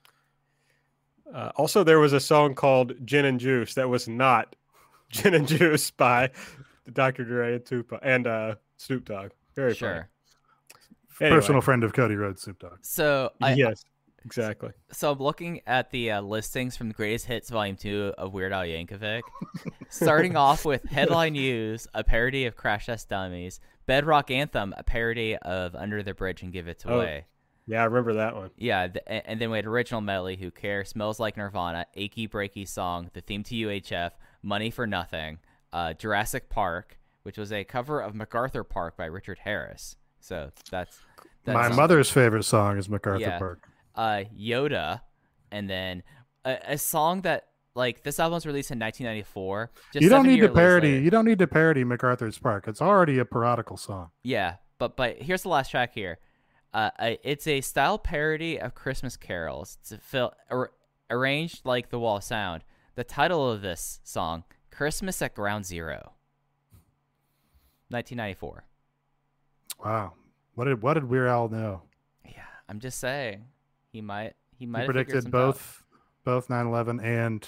Also, there was a song called "Gin and Juice" that was not "Gin and Juice" by Dr. Dre and Tupac and Snoop Dogg. Very funny. Anyway. Personal friend of Cody Rhodes, Snoop Dogg. So yes. Exactly. So I'm looking at the listings from the Greatest Hits Volume 2 of Weird Al Yankovic. Starting off with Headline News, a parody of Crash Test Dummies. Bedrock Anthem, a parody of Under the Bridge and Give It Away. Yeah, I remember that one. Yeah, and then we had Original Medley, Who Cares, Smells Like Nirvana, Achy Breaky Song, the theme to UHF, Money for Nothing, Jurassic Park, which was a cover of MacArthur Park by Richard Harris. So that's my mother's favorite song is MacArthur Park. Yoda, and then a song that this album was released in 1994. You don't need to parody. You don't need to parody MacArthur's Park. It's already a parodical song. Yeah, but here's the last track here. It's a style parody of Christmas carols. It's arranged like the Wall of Sound. The title of this song, "Christmas at Ground Zero," 1994. Wow, what did Weird Al know? Yeah, I'm just saying. He might he predicted both 9/11 and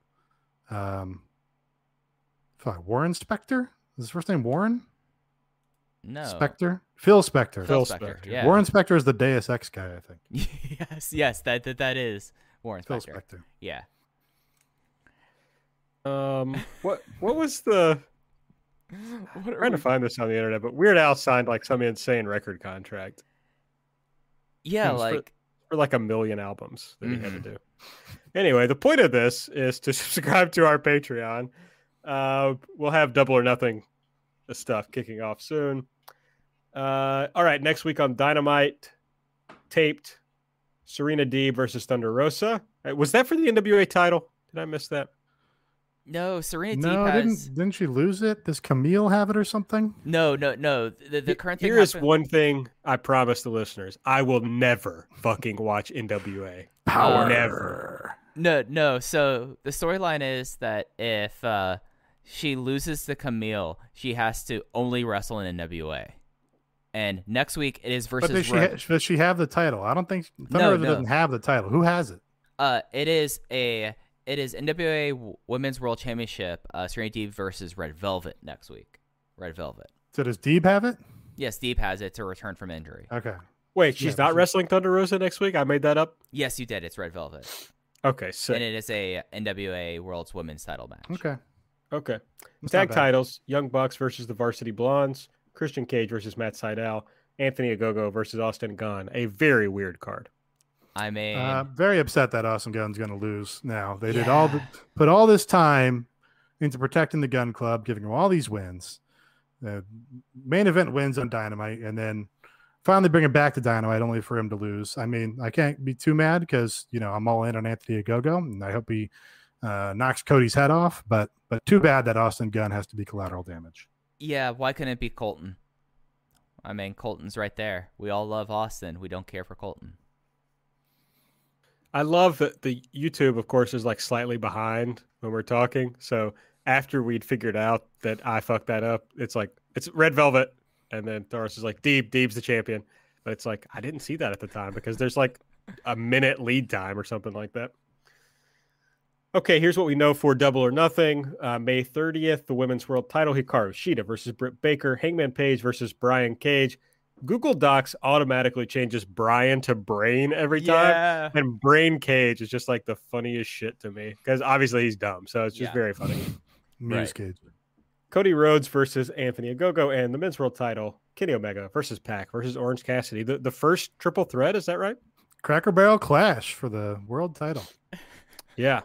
Warren Spector. Is his first name Warren? No. Spector? Phil Spector. Phil Spector. Yeah. Warren Spector is the Deus Ex guy, I think. yes, that is Warren Phil Spector. Spector. Yeah. What was the What are trying to we- find this on the internet, but Weird Al signed like some insane record contract Yeah, It was like for like 1 million albums that he had to do. Anyway, the point of this is to subscribe to our Patreon. We'll have Double or Nothing stuff kicking off soon. All right, next week on Dynamite, taped Serena Deeb versus Thunder Rosa. Was that for the NWA title? Did I miss that? no, Serena Deeb No, has didn't she lose it? Does Camille have it or something? no. The current thing Here is happened- one thing I promise the listeners: I will never fucking watch NWA. Power. Never. No. So the storyline is that if she loses to Camille, she has to only wrestle in NWA. And next week it is versus. But does she have the title? I don't think Thunder Rosa doesn't have the title. Who has it? It is NWA Women's World Championship. Serena Deeb versus Red Velvet next week. Red Velvet. So does Deeb have it? Yes, Deeb has it to return from injury. Okay. Wait, she's not wrestling Thunder Rosa next week? I made that up? Yes, you did. It's Red Velvet, Okay, sick. and it is a NWA World's Women's Title match. Okay. Okay. That's Tag not bad. titles: Young Bucks versus the Varsity Blondes, Christian Cage versus Matt Sydal, Anthony Ogogo versus Austin Gunn. A very weird card. I mean, Very upset that Awesome Gun's going to lose now. They did Yeah. put all this time into protecting the Gun Club, giving them all these wins. The main event wins on Dynamite, and then finally bring him back to Dynamite only for him to lose. I mean, I can't be too mad because, I'm all in on Anthony Ogogo, and I hope he knocks Cody's head off. But too bad that Austin Gunn has to be collateral damage. yeah, why couldn't it be Colton? I mean, Colton's right there. We all love Austin. We don't care for Colton. I love that the YouTube, of course, is like slightly behind when we're talking. So after we'd figured out that I fucked that up, it's like, it's Red Velvet. And then Doris is like, Deeb's the champion. But it's like, I didn't see that at the time because there's like a minute lead time or something like that. Okay, here's what we know for Double or Nothing. May 30th, the women's world title, Hikaru Shida versus Britt Baker, Hangman Page versus Brian Cage. Google Docs automatically changes Brian to Brain every time. Yeah. And Brain Cage is just like the funniest shit to me because obviously he's dumb. So it's just Yeah. very funny. Muse Right. Cage. Cody Rhodes versus Anthony Ogogo, and the men's world title, Kenny Omega versus Pac versus Orange Cassidy. The first triple threat, is that right? Cracker Barrel Clash for the world title. Yeah.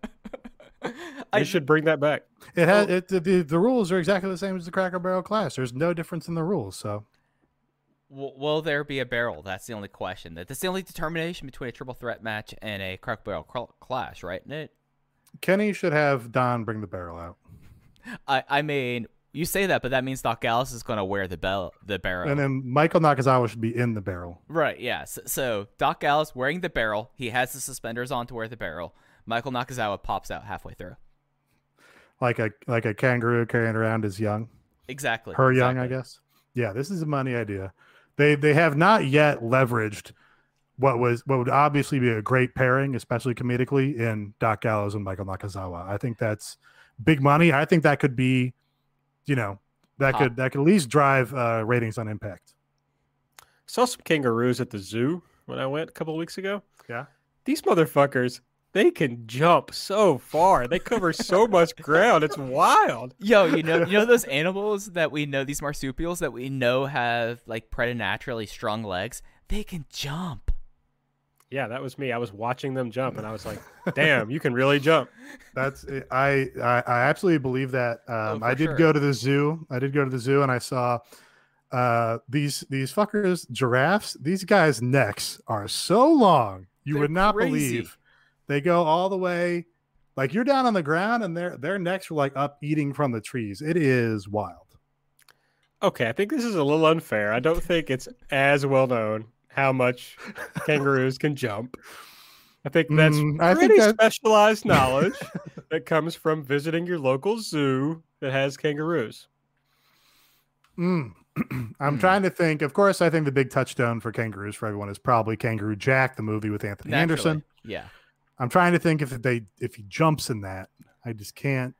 They should bring that back. It has the rules are exactly the same as the Cracker Barrel Clash. There's no difference in the rules. So Will there be a barrel? That's the only question. That's the only determination between a triple threat match and a Crack Barrel Clash, right, Nate? Kenny should have Don bring the barrel out. I mean, you say that, but that means Doc Gallows is going to wear the barrel. And then Michael Nakazawa should be in the barrel. Right, yeah. So Doc Gallows wearing the barrel. He has the suspenders on to wear the barrel. Michael Nakazawa pops out halfway through. Like a kangaroo carrying around his young. Exactly. Her young, exactly. I guess. Yeah, this is a money idea. They have not yet leveraged what would obviously be a great pairing, especially comedically, in Doc Gallows and Michael Nakazawa. I think that's big money. I think that could be, that could at least drive ratings on Impact. Saw some kangaroos at the zoo when I went a couple of weeks ago. Yeah. These motherfuckers, they can jump so far. They cover so much ground. It's wild. Yo, you know those animals that we know, these marsupials that we know have like preternaturally strong legs? They can jump. Yeah, that was me. I was watching them jump, and I was like, damn, you can really jump. That's I absolutely believe that. I did go to the zoo. And I saw these fuckers, giraffes. These guys' necks are so long. You would not believe. They go all the way, like you're down on the ground, and their necks are like up eating from the trees. It is wild. Okay, I think this is a little unfair. I don't think it's as well known how much kangaroos can jump. I think that's pretty specialized knowledge that comes from visiting your local zoo that has kangaroos. I'm trying to think. Of course, I think the big touchstone for kangaroos for everyone is probably Kangaroo Jack, the movie with Anthony Anderson. Yeah. I'm trying to think if he jumps in that. I just can't.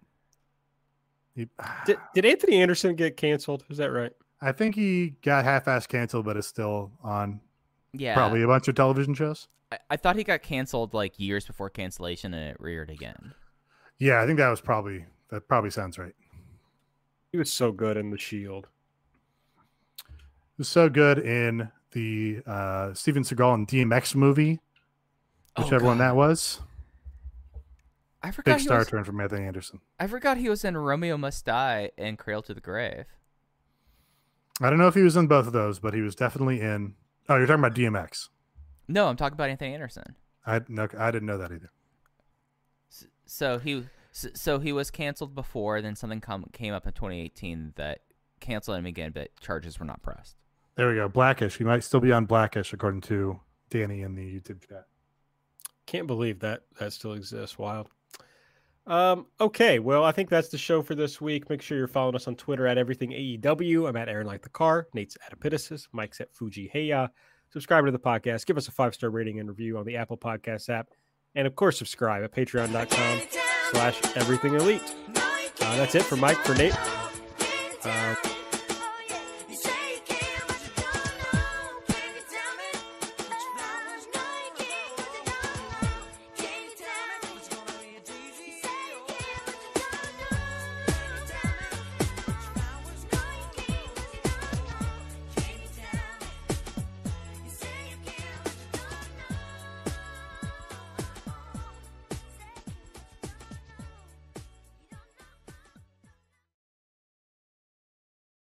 Did Anthony Anderson get canceled? Is that right? I think he got half-ass canceled, but is still on. Yeah. Probably a bunch of television shows. I thought he got canceled like years before cancellation, and it reared again. Yeah, I think that probably sounds right. He was so good in The Shield. He was so good in the Steven Seagal and DMX movie, whichever one that was. I forgot Big star turn from Anthony Anderson. I forgot he was in Romeo Must Die and Cradle to the Grave. I don't know if he was in both of those, but he was definitely in. Oh, you're talking about DMX. No, I'm talking about Anthony Anderson. I didn't know that either. So he was canceled before, then something came up in 2018 that canceled him again, but charges were not pressed. There we go. Blackish. He might still be on Blackish, according to Danny in the YouTube chat. Can't believe that still exists. Wild. Okay, well, I think that's the show for this week. Make sure you're following us on Twitter at Everything AEW. I'm at Aaron Like the Car. Nate's at Epitasis. Mike's at Fuji Heya. Subscribe to the podcast. Give us a 5-star rating and review on the Apple Podcast app. And, of course, subscribe at patreon.com/everythingelite. That's it for Mike, for Nate.